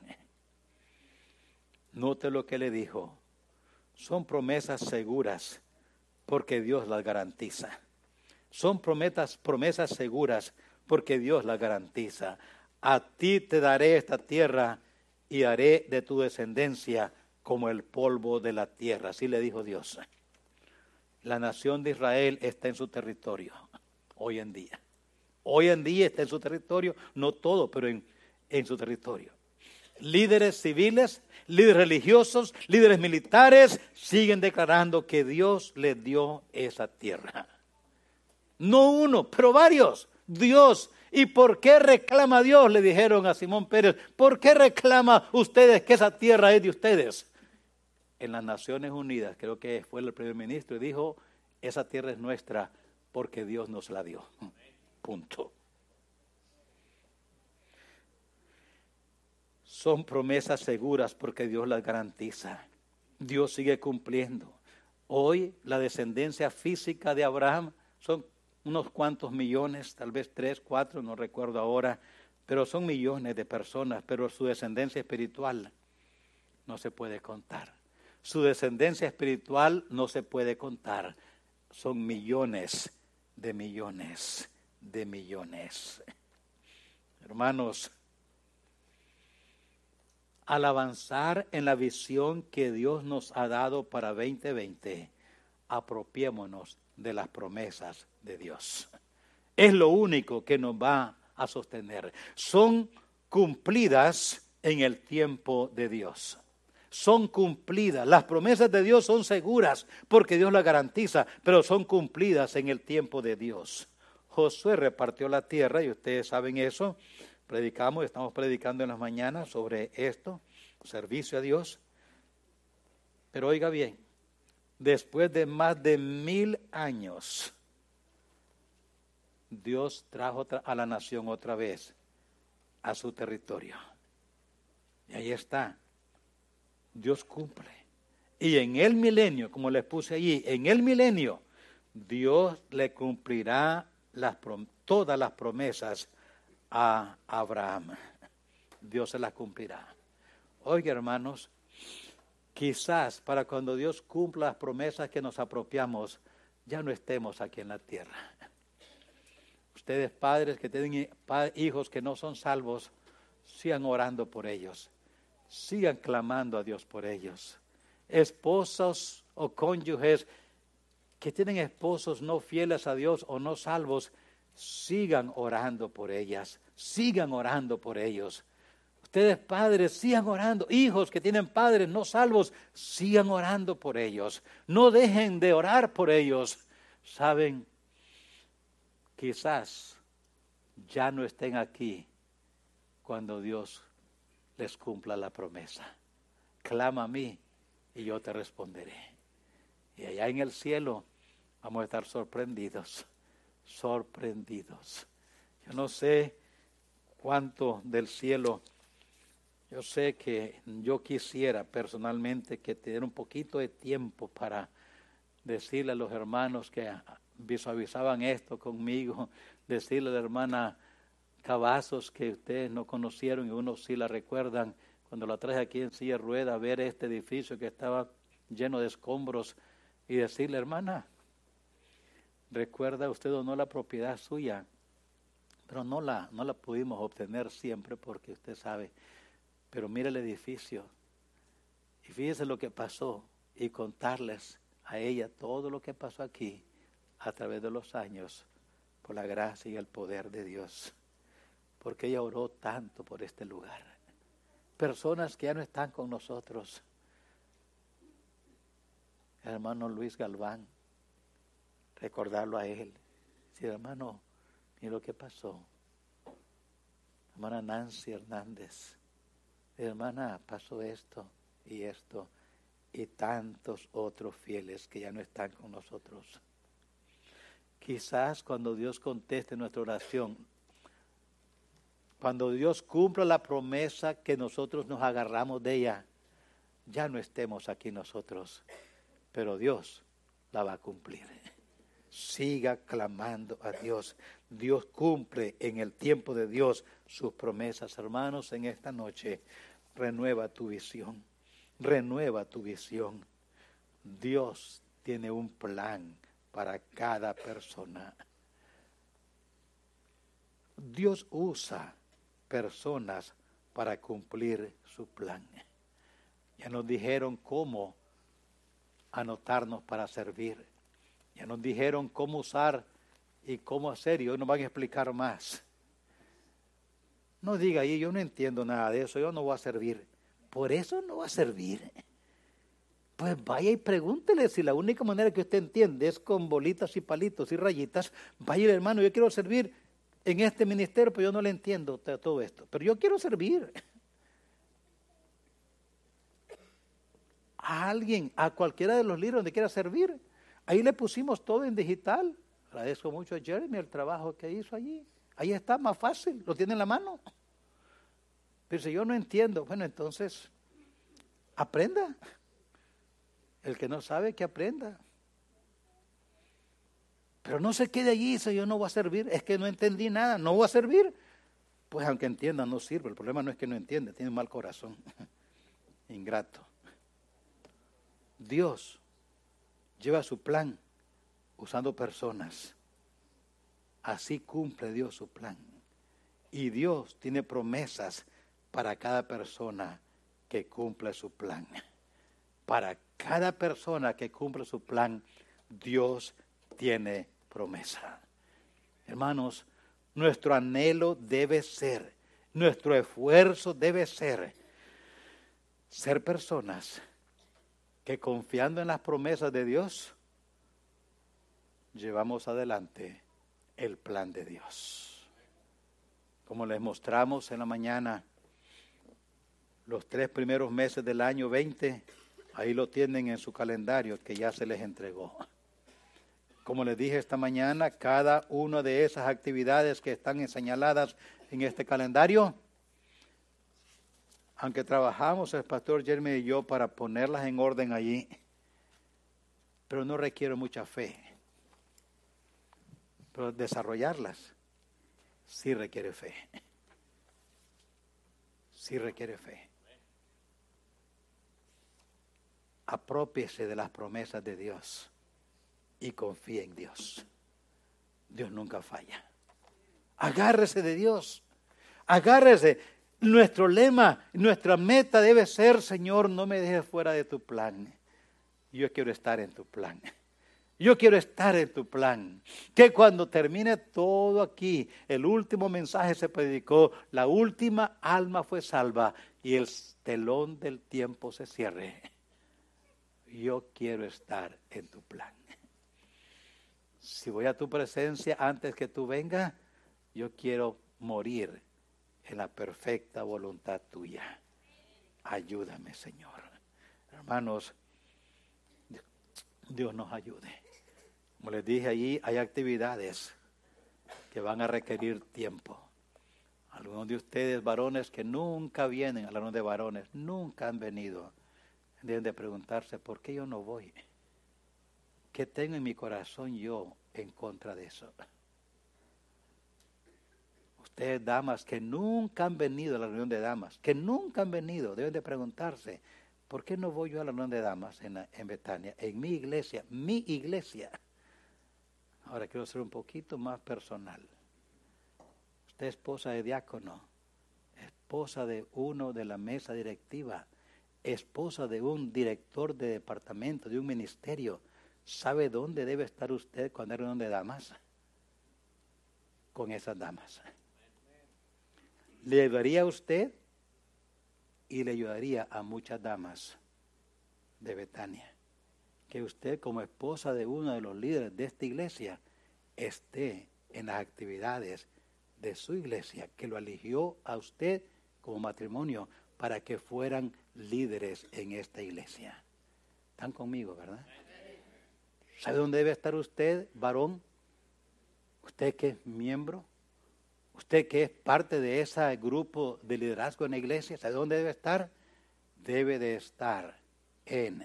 Note lo que le dijo. Son promesas seguras porque Dios las garantiza. Son promesas seguras porque Dios las garantiza. A ti te daré esta tierra y haré de tu descendencia como el polvo de la tierra. Así le dijo Dios. La nación de Israel está en su territorio hoy en día. Hoy en día está en su territorio, no todo, pero en su territorio. Líderes civiles, líderes religiosos, líderes militares siguen declarando que Dios les dio esa tierra. No uno, pero varios. Dios. ¿Y por qué reclama Dios? Le dijeron a Simón Pérez. ¿Por qué reclama ustedes que esa tierra es de ustedes? En las Naciones Unidas, creo que fue el primer ministro, y dijo, esa tierra es nuestra porque Dios nos la dio. Punto. Son promesas seguras porque Dios las garantiza. Dios sigue cumpliendo. Hoy la descendencia física de Abraham son unos cuantos millones, tal vez 3, 4, no recuerdo ahora, pero son millones de personas, pero su descendencia espiritual no se puede contar. Su descendencia espiritual no se puede contar. Son millones de millones de millones. Hermanos, al avanzar en la visión que Dios nos ha dado para 2020, apropiémonos de las promesas de Dios. Es lo único que nos va a sostener. Son cumplidas en el tiempo de Dios. Son cumplidas. Las promesas de Dios son seguras porque Dios las garantiza, pero son cumplidas en el tiempo de Dios. Josué repartió la tierra y ustedes saben eso. Estamos predicando en las mañanas sobre esto, servicio a Dios. Pero oiga bien, después de más de 1000 años, Dios trajo a la nación otra vez a su territorio. Y ahí está, Dios cumple. Y en el milenio, como les puse allí, en el milenio, Dios le cumplirá todas las promesas a Abraham. Dios se las cumplirá. Oiga, hermanos, quizás para cuando Dios cumpla las promesas que nos apropiamos, ya no estemos aquí en la tierra. Ustedes padres que tienen hijos que no son salvos, sigan orando por ellos. Sigan clamando a Dios por ellos. Esposos o cónyuges que tienen esposos no fieles a Dios o no salvos, sigan orando por ellas. Sigan orando por ellos. Ustedes padres, sigan orando. Hijos que tienen padres no salvos, sigan orando por ellos. No dejen de orar por ellos. Saben, quizás ya no estén aquí cuando Dios les cumpla la promesa. Clama a mí y yo te responderé. Y allá en el cielo vamos a estar sorprendidos. Sorprendidos. Yo no sé cuánto del cielo. Yo sé que yo quisiera personalmente que tener un poquito de tiempo para decirle a los hermanos que visualizaban esto conmigo, decirle a la hermana Cavazos que ustedes no conocieron y unos sí la recuerdan, cuando la traje aquí en silla de rueda a ver este edificio que estaba lleno de escombros y decirle, hermana, ¿recuerda usted o no la propiedad suya? Pero no la pudimos obtener siempre porque usted sabe. Pero mire el edificio y fíjese lo que pasó y contarles a ella todo lo que pasó aquí a través de los años por la gracia y el poder de Dios. Porque ella oró tanto por este lugar. Personas que ya no están con nosotros. El hermano Luis Galván, recordarlo a él. Decir, hermano, mire lo que pasó. Hermana Nancy Hernández. Hermana, pasó esto y tantos otros fieles que ya no están con nosotros. Quizás cuando Dios conteste nuestra oración, cuando Dios cumpla la promesa que nosotros nos agarramos de ella, ya no estemos aquí nosotros, pero Dios la va a cumplir. Siga clamando a Dios. Dios cumple en el tiempo de Dios sus promesas. Hermanos, en esta noche, renueva tu visión. Renueva tu visión. Dios tiene un plan para cada persona. Dios usa personas para cumplir su plan. Ya nos dijeron cómo anotarnos para servir. Ya nos dijeron cómo usar y cómo hacer, y hoy nos van a explicar más. No diga ahí, yo no entiendo nada de eso, yo no voy a servir. Por eso no va a servir. Pues vaya y pregúntele si la única manera que usted entiende es con bolitas y palitos y rayitas. Vaya, hermano, yo quiero servir en este ministerio, pero yo no le entiendo todo esto. Pero yo quiero servir. A alguien, a cualquiera de los líderes donde quiera servir. Ahí le pusimos todo en digital. Agradezco mucho a Jeremy el trabajo que hizo allí. Ahí está, más fácil, lo tiene en la mano. Pero si yo no entiendo, bueno, entonces, aprenda. El que no sabe, que aprenda. Pero no se quede allí y dice, yo no voy a servir, es que no entendí nada, no voy a servir. Pues aunque entienda, no sirve. El problema no es que no entiende, tiene un mal corazón. Ingrato. Dios lleva su plan usando personas. Así cumple Dios su plan. Y Dios tiene promesas para cada persona que cumple su plan. Para cada persona que cumple su plan, Dios tiene promesa. Hermanos, nuestro anhelo debe ser, nuestro esfuerzo debe ser personas que confiando en las promesas de Dios, llevamos adelante el plan de Dios. Como les mostramos en la mañana, los 3 primeros meses del año 20, ahí lo tienen en su calendario que ya se les entregó. Como les dije esta mañana, cada una de esas actividades que están señaladas en este calendario, aunque trabajamos el pastor Jeremy y yo para ponerlas en orden allí, pero no requiere mucha fe. Pero desarrollarlas sí requiere fe. Sí requiere fe. Aprópiese de las promesas de Dios y confíe en Dios. Dios nunca falla. Agárrese de Dios. Agárrese. Nuestro lema, nuestra meta debe ser, Señor, no me dejes fuera de tu plan. Yo quiero estar en tu plan. Yo quiero estar en tu plan. Que cuando termine todo aquí, el último mensaje se predicó, la última alma fue salva y el telón del tiempo se cierre. Yo quiero estar en tu plan. Si voy a tu presencia antes que tú vengas, yo quiero morir en la perfecta voluntad tuya. Ayúdame, Señor. Hermanos, Dios nos ayude. Como les dije allí, hay actividades que van a requerir tiempo. Algunos de ustedes, varones que nunca vienen a la reunión de varones, nunca han venido, deben de preguntarse, ¿por qué yo no voy? ¿Qué tengo en mi corazón yo en contra de eso? Ustedes, damas, que nunca han venido a la reunión de damas, que nunca han venido, deben de preguntarse, ¿por qué no voy yo a la reunión de damas en Betania? En mi iglesia, mi iglesia. Ahora quiero ser un poquito más personal. Usted es esposa de diácono, esposa de uno de la mesa directiva, esposa de un director de departamento, de un ministerio. ¿Sabe dónde debe estar usted cuando hay reunión de damas? Con esas damas. Le ayudaría a usted y le ayudaría a muchas damas de Betania. Que usted, como esposa de uno de los líderes de esta iglesia, esté en las actividades de su iglesia, que lo eligió a usted como matrimonio para que fueran líderes en esta iglesia. ¿Están conmigo, verdad? ¿Sabe dónde debe estar usted, varón? Usted que es miembro, usted que es parte de ese grupo de liderazgo en la iglesia, ¿sabe dónde debe estar? Debe de estar en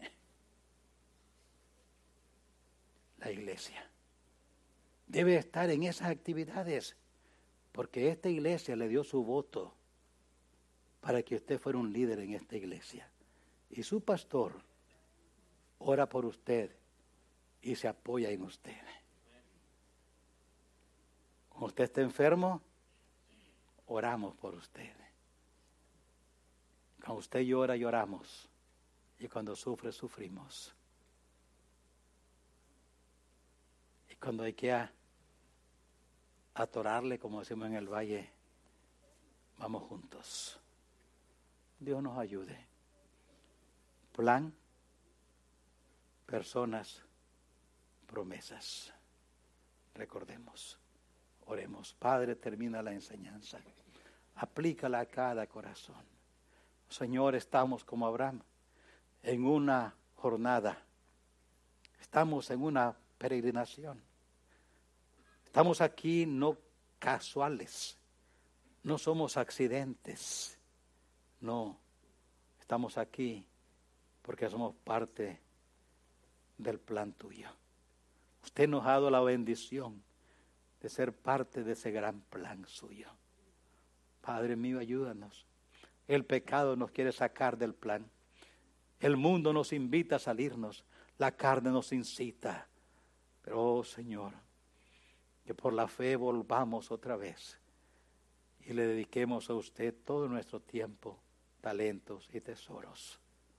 la iglesia. Debe estar en esas actividades, porque esta iglesia le dio su voto para que usted fuera un líder en esta iglesia. Y su pastor ora por usted y se apoya en usted. Cuando usted esté enfermo, oramos por usted. Cuando usted llora, lloramos. Y cuando sufre, sufrimos. Y cuando hay que atorarle, como decimos en el valle, vamos juntos. Dios nos ayude. Plan, personas, promesas. Recordemos. Oremos. Padre, termina la enseñanza. Aplícala a cada corazón. Señor, estamos como Abraham en una jornada. Estamos en una peregrinación. Estamos aquí no casuales. No somos accidentes. No. Estamos aquí porque somos parte del plan tuyo. Usted nos ha dado la bendición de ser parte de ese gran plan suyo. Padre mío, ayúdanos. El pecado nos quiere sacar del plan. El mundo nos invita a salirnos. La carne nos incita. Pero, oh Señor, que por la fe volvamos otra vez y le dediquemos a usted todo nuestro tiempo, talentos y tesoros.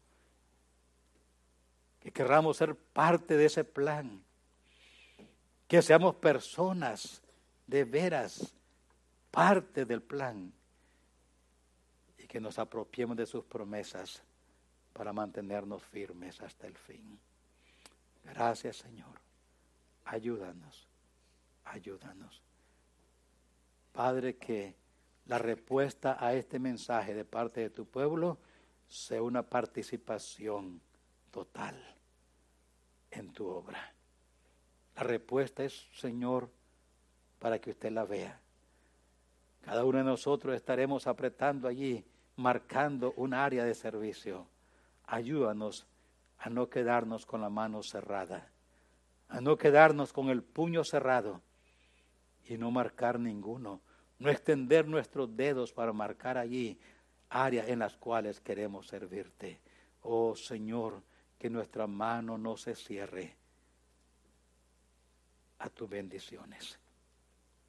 Que querramos ser parte de ese plan. Que seamos personas de veras, parte del plan. Y que nos apropiemos de sus promesas para mantenernos firmes hasta el fin. Gracias, Señor. Ayúdanos, ayúdanos. Padre, que la respuesta a este mensaje de parte de tu pueblo sea una participación total en tu obra. La respuesta es, Señor, para que usted la vea. Cada uno de nosotros estaremos apretando allí, marcando un área de servicio. Ayúdanos a no quedarnos con la mano cerrada, a no quedarnos con el puño cerrado y no marcar ninguno, no extender nuestros dedos para marcar allí áreas en las cuales queremos servirte. Oh Señor, que nuestra mano no se cierre a tus bendiciones.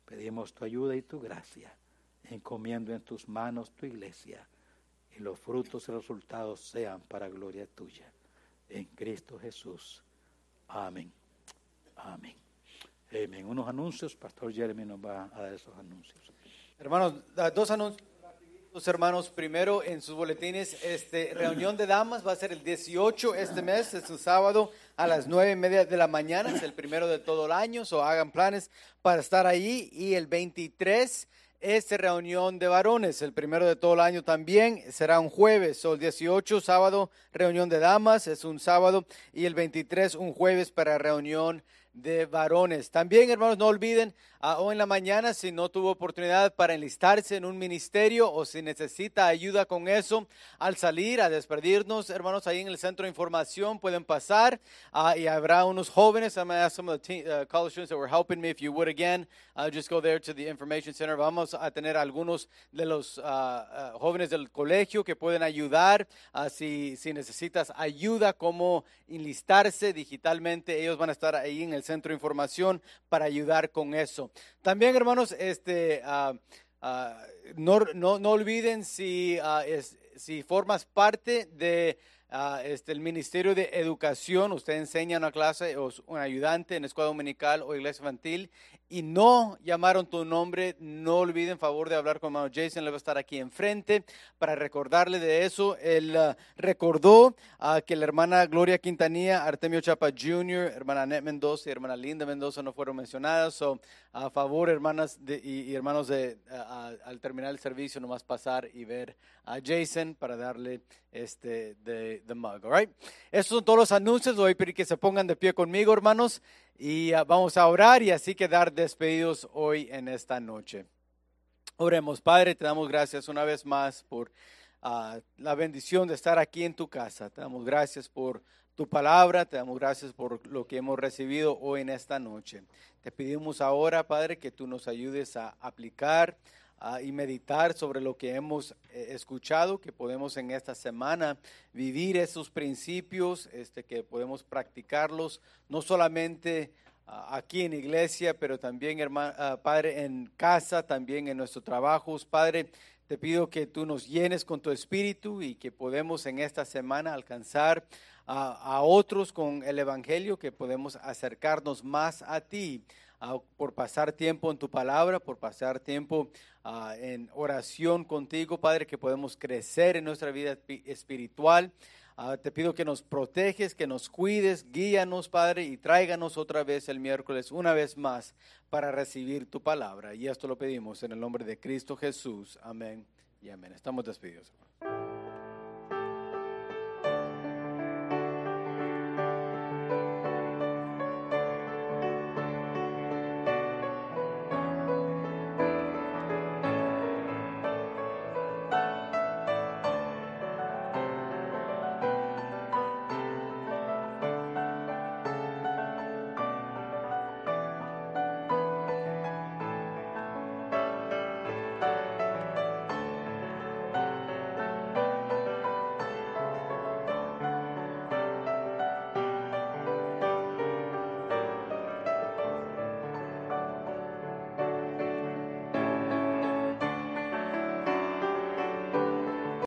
Pedimos tu ayuda y tu gracia, encomiendo en tus manos tu iglesia, y los frutos y resultados sean para gloria tuya. En Cristo Jesús. Amén. Amén. Amén. Unos anuncios, Pastor Jeremy nos va a dar esos anuncios. Hermanos, dos anuncios. Hermanos, primero en sus boletines, reunión de damas va a ser el 18 este mes, es un sábado a las 9:30 de la mañana, es el primero de todo el año, hagan planes para estar ahí. Y el 23, reunión de varones, el primero de todo el año también, será un jueves. El 18, sábado, reunión de damas, es un sábado, y el 23, un jueves para reunión de varones. También, hermanos, no olviden, hoy en la mañana, si no tuvo oportunidad para enlistarse en un ministerio o si necesita ayuda con eso, al salir a despedirnos, hermanos, ahí en el centro de información pueden pasar, y habrá unos jóvenes. I'm going to ask some of the college students that were helping me, if you would again, just go there to the information center. Vamos a tener algunos de los jóvenes del colegio que pueden ayudar. Si necesitas ayuda como enlistarse digitalmente, ellos van a estar ahí en el centro de información para ayudar con eso. También, hermanos, no olviden, si formas parte de el Ministerio de Educación, usted enseña una clase o un ayudante en escuela dominical o iglesia infantil y no llamaron tu nombre, no olviden, favor de hablar con hermano Jason, le va a estar aquí enfrente para recordarle de eso. Él recordó que la hermana Gloria Quintanilla, Artemio Chapa Jr., hermana Annette Mendoza y hermana Linda Mendoza no fueron mencionadas. A favor, hermanas y hermanos, al terminar el servicio, nomás pasar y ver a Jason para darle the mug, all right? Estos son todos los anuncios. Voy a pedir que se pongan de pie conmigo, hermanos, y vamos a orar y así quedar despedidos hoy en esta noche. Oremos. Padre, te damos gracias una vez más por la bendición de estar aquí en tu casa. Te damos gracias por tu palabra, te damos gracias por lo que hemos recibido hoy en esta noche. Te pedimos ahora, Padre, que tú nos ayudes a aplicar y meditar sobre lo que hemos escuchado, que podemos en esta semana vivir esos principios, que podemos practicarlos, no solamente aquí en iglesia, pero también, Padre, en casa, también en nuestros trabajos. Padre, te pido que tú nos llenes con tu espíritu y que podemos en esta semana alcanzar a otros con el evangelio, que podemos acercarnos más a ti, por pasar tiempo en tu palabra, por pasar tiempo en oración contigo, Padre, que podemos crecer en nuestra vida espiritual. Te pido que nos proteges, que nos cuides, guíanos, Padre, y tráiganos otra vez el miércoles, una vez más, para recibir tu palabra. Y esto lo pedimos en el nombre de Cristo Jesús. Amén y amén. Estamos despedidos, hermano.